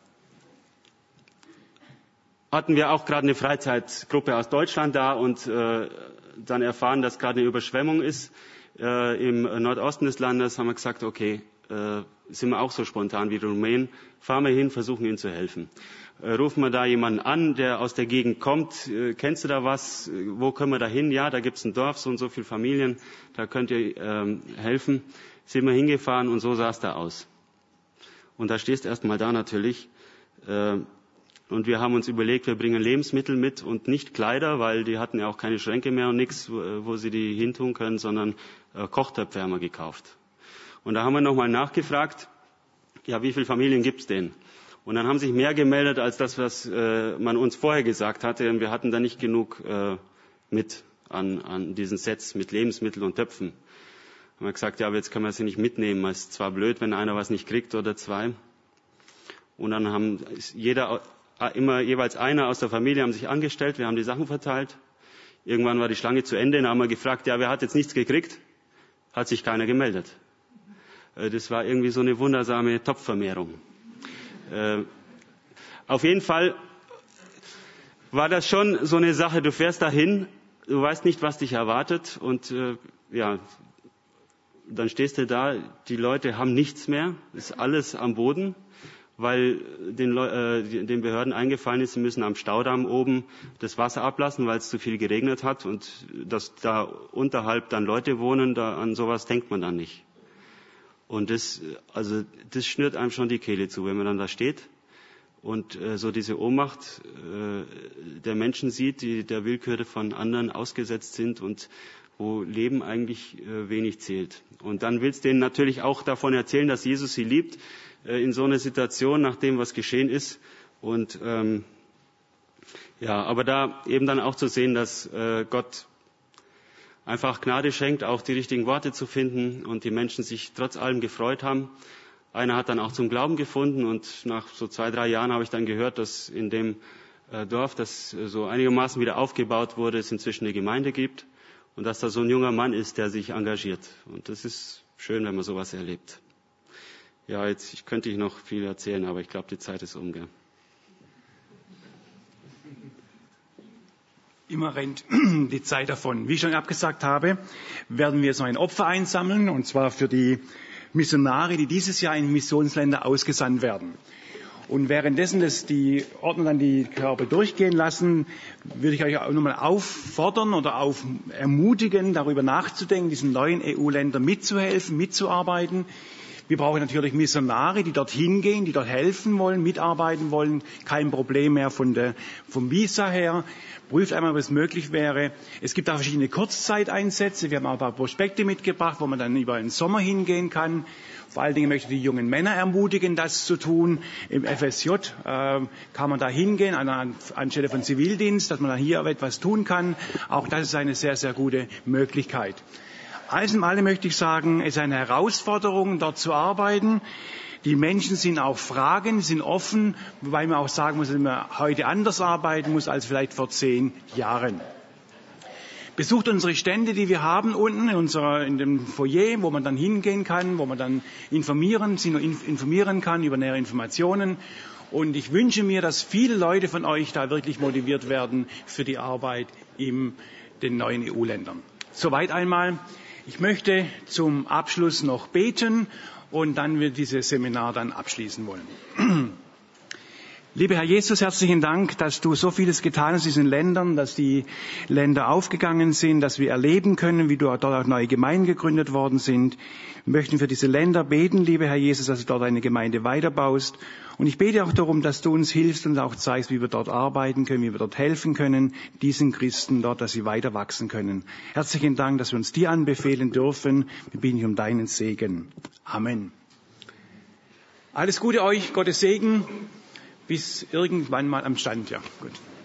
hatten wir auch gerade eine Freizeitgruppe aus Deutschland da und dann erfahren, dass gerade eine Überschwemmung ist im Nordosten des Landes, haben wir gesagt, okay, sind wir auch so spontan wie die Rumänen, fahren wir hin, versuchen ihnen zu helfen. Rufen wir da jemanden an, der aus der Gegend kommt, kennst du da was, wo können wir da hin? Ja, da gibt's ein Dorf, so und so viele Familien, da könnt ihr helfen. Sind wir hingefahren und so sah es da aus. Und da stehst du erst mal da natürlich. Und wir haben uns überlegt, wir bringen Lebensmittel mit und nicht Kleider, weil die hatten ja auch keine Schränke mehr und nichts, wo sie die hintun können, sondern Kochtöpfe haben wir gekauft. Und da haben wir nochmal nachgefragt, ja, wie viele Familien gibt's denn? Und dann haben sich mehr gemeldet als das, was man uns vorher gesagt hatte. Und wir hatten da nicht genug mit an diesen Sets mit Lebensmitteln und Töpfen. Haben wir gesagt, ja, aber jetzt können wir sie nicht mitnehmen. Es ist zwar blöd, wenn einer was nicht kriegt oder zwei. Und dann immer jeweils einer aus der Familie haben sich angestellt, wir haben die Sachen verteilt. Irgendwann war die Schlange zu Ende, dann haben wir gefragt, ja, wer hat jetzt nichts gekriegt? Hat sich keiner gemeldet. Das war irgendwie so eine wundersame Topfvermehrung. Auf jeden Fall war das schon so eine Sache, du fährst dahin, du weißt nicht, was dich erwartet und dann stehst du da, die Leute haben nichts mehr, ist alles am Boden. weil den Behörden eingefallen ist, sie müssen am Staudamm oben das Wasser ablassen, weil es zu viel geregnet hat und dass da unterhalb dann Leute wohnen, an sowas denkt man dann nicht. Und das schnürt einem schon die Kehle zu, wenn man dann da steht und so diese Ohnmacht der Menschen sieht, die der Willkür von anderen ausgesetzt sind und wo Leben eigentlich wenig zählt. Und dann willst du denen natürlich auch davon erzählen, dass Jesus sie liebt, in so einer Situation, nach dem, was geschehen ist. Und aber da eben dann auch zu sehen, dass Gott einfach Gnade schenkt, auch die richtigen Worte zu finden und die Menschen sich trotz allem gefreut haben. Einer hat dann auch zum Glauben gefunden und nach so 2-3 Jahren habe ich dann gehört, dass in dem Dorf, das so einigermaßen wieder aufgebaut wurde, es inzwischen eine Gemeinde gibt und dass da so ein junger Mann ist, der sich engagiert. Und das ist schön, wenn man sowas erlebt. Ja, ich könnte noch viel erzählen, aber ich glaube, die Zeit ist um. Gell? Immer rennt die Zeit davon. Wie ich schon abgesagt habe, werden wir jetzt noch ein Opfer einsammeln, und zwar für die Missionare, die dieses Jahr in Missionsländer ausgesandt werden. Und währenddessen die Ordner dann die Körper durchgehen lassen, würde ich euch auch nochmal auffordern oder ermutigen, darüber nachzudenken, diesen neuen EU-Ländern mitzuhelfen, mitzuarbeiten. Wir brauchen natürlich Missionare, die dort hingehen, die dort helfen wollen, mitarbeiten wollen. Kein Problem mehr vom Visa her. Prüft einmal, was möglich wäre. Es gibt auch verschiedene Kurzzeiteinsätze. Wir haben auch ein paar Prospekte mitgebracht, wo man dann über den Sommer hingehen kann. Vor allen Dingen möchte ich die jungen Männer ermutigen, das zu tun. Im FSJ kann man da hingehen, anstelle von Zivildienst, dass man dann hier etwas tun kann. Auch das ist eine sehr, sehr gute Möglichkeit. Alles in allem möchte ich sagen, es ist eine Herausforderung, dort zu arbeiten. Die Menschen sind auch fragend, sind offen, wobei man auch sagen muss, dass man heute anders arbeiten muss als vielleicht vor 10 Jahren. Besucht unsere Stände, die wir haben unten in dem Foyer, wo man dann hingehen kann, wo man dann informieren kann über nähere Informationen. Und ich wünsche mir, dass viele Leute von euch da wirklich motiviert werden für die Arbeit in den neuen EU-Ländern. Soweit einmal. Ich möchte zum Abschluss noch beten und dann wird dieses Seminar dann abschließen wollen. Lieber Herr Jesus, herzlichen Dank, dass du so vieles getan hast in diesen Ländern, dass die Länder aufgegangen sind, dass wir erleben können, wie dort auch neue Gemeinden gegründet worden sind. Wir möchten für diese Länder beten, lieber Herr Jesus, dass du dort eine Gemeinde weiterbaust. Und ich bete auch darum, dass du uns hilfst und auch zeigst, wie wir dort arbeiten können, wie wir dort helfen können, diesen Christen dort, dass sie weiter wachsen können. Herzlichen Dank, dass wir uns dir anbefehlen dürfen. Wir bitten dich um deinen Segen. Amen. Alles Gute euch, Gottes Segen. Bis irgendwann mal am Stand, ja. Gut.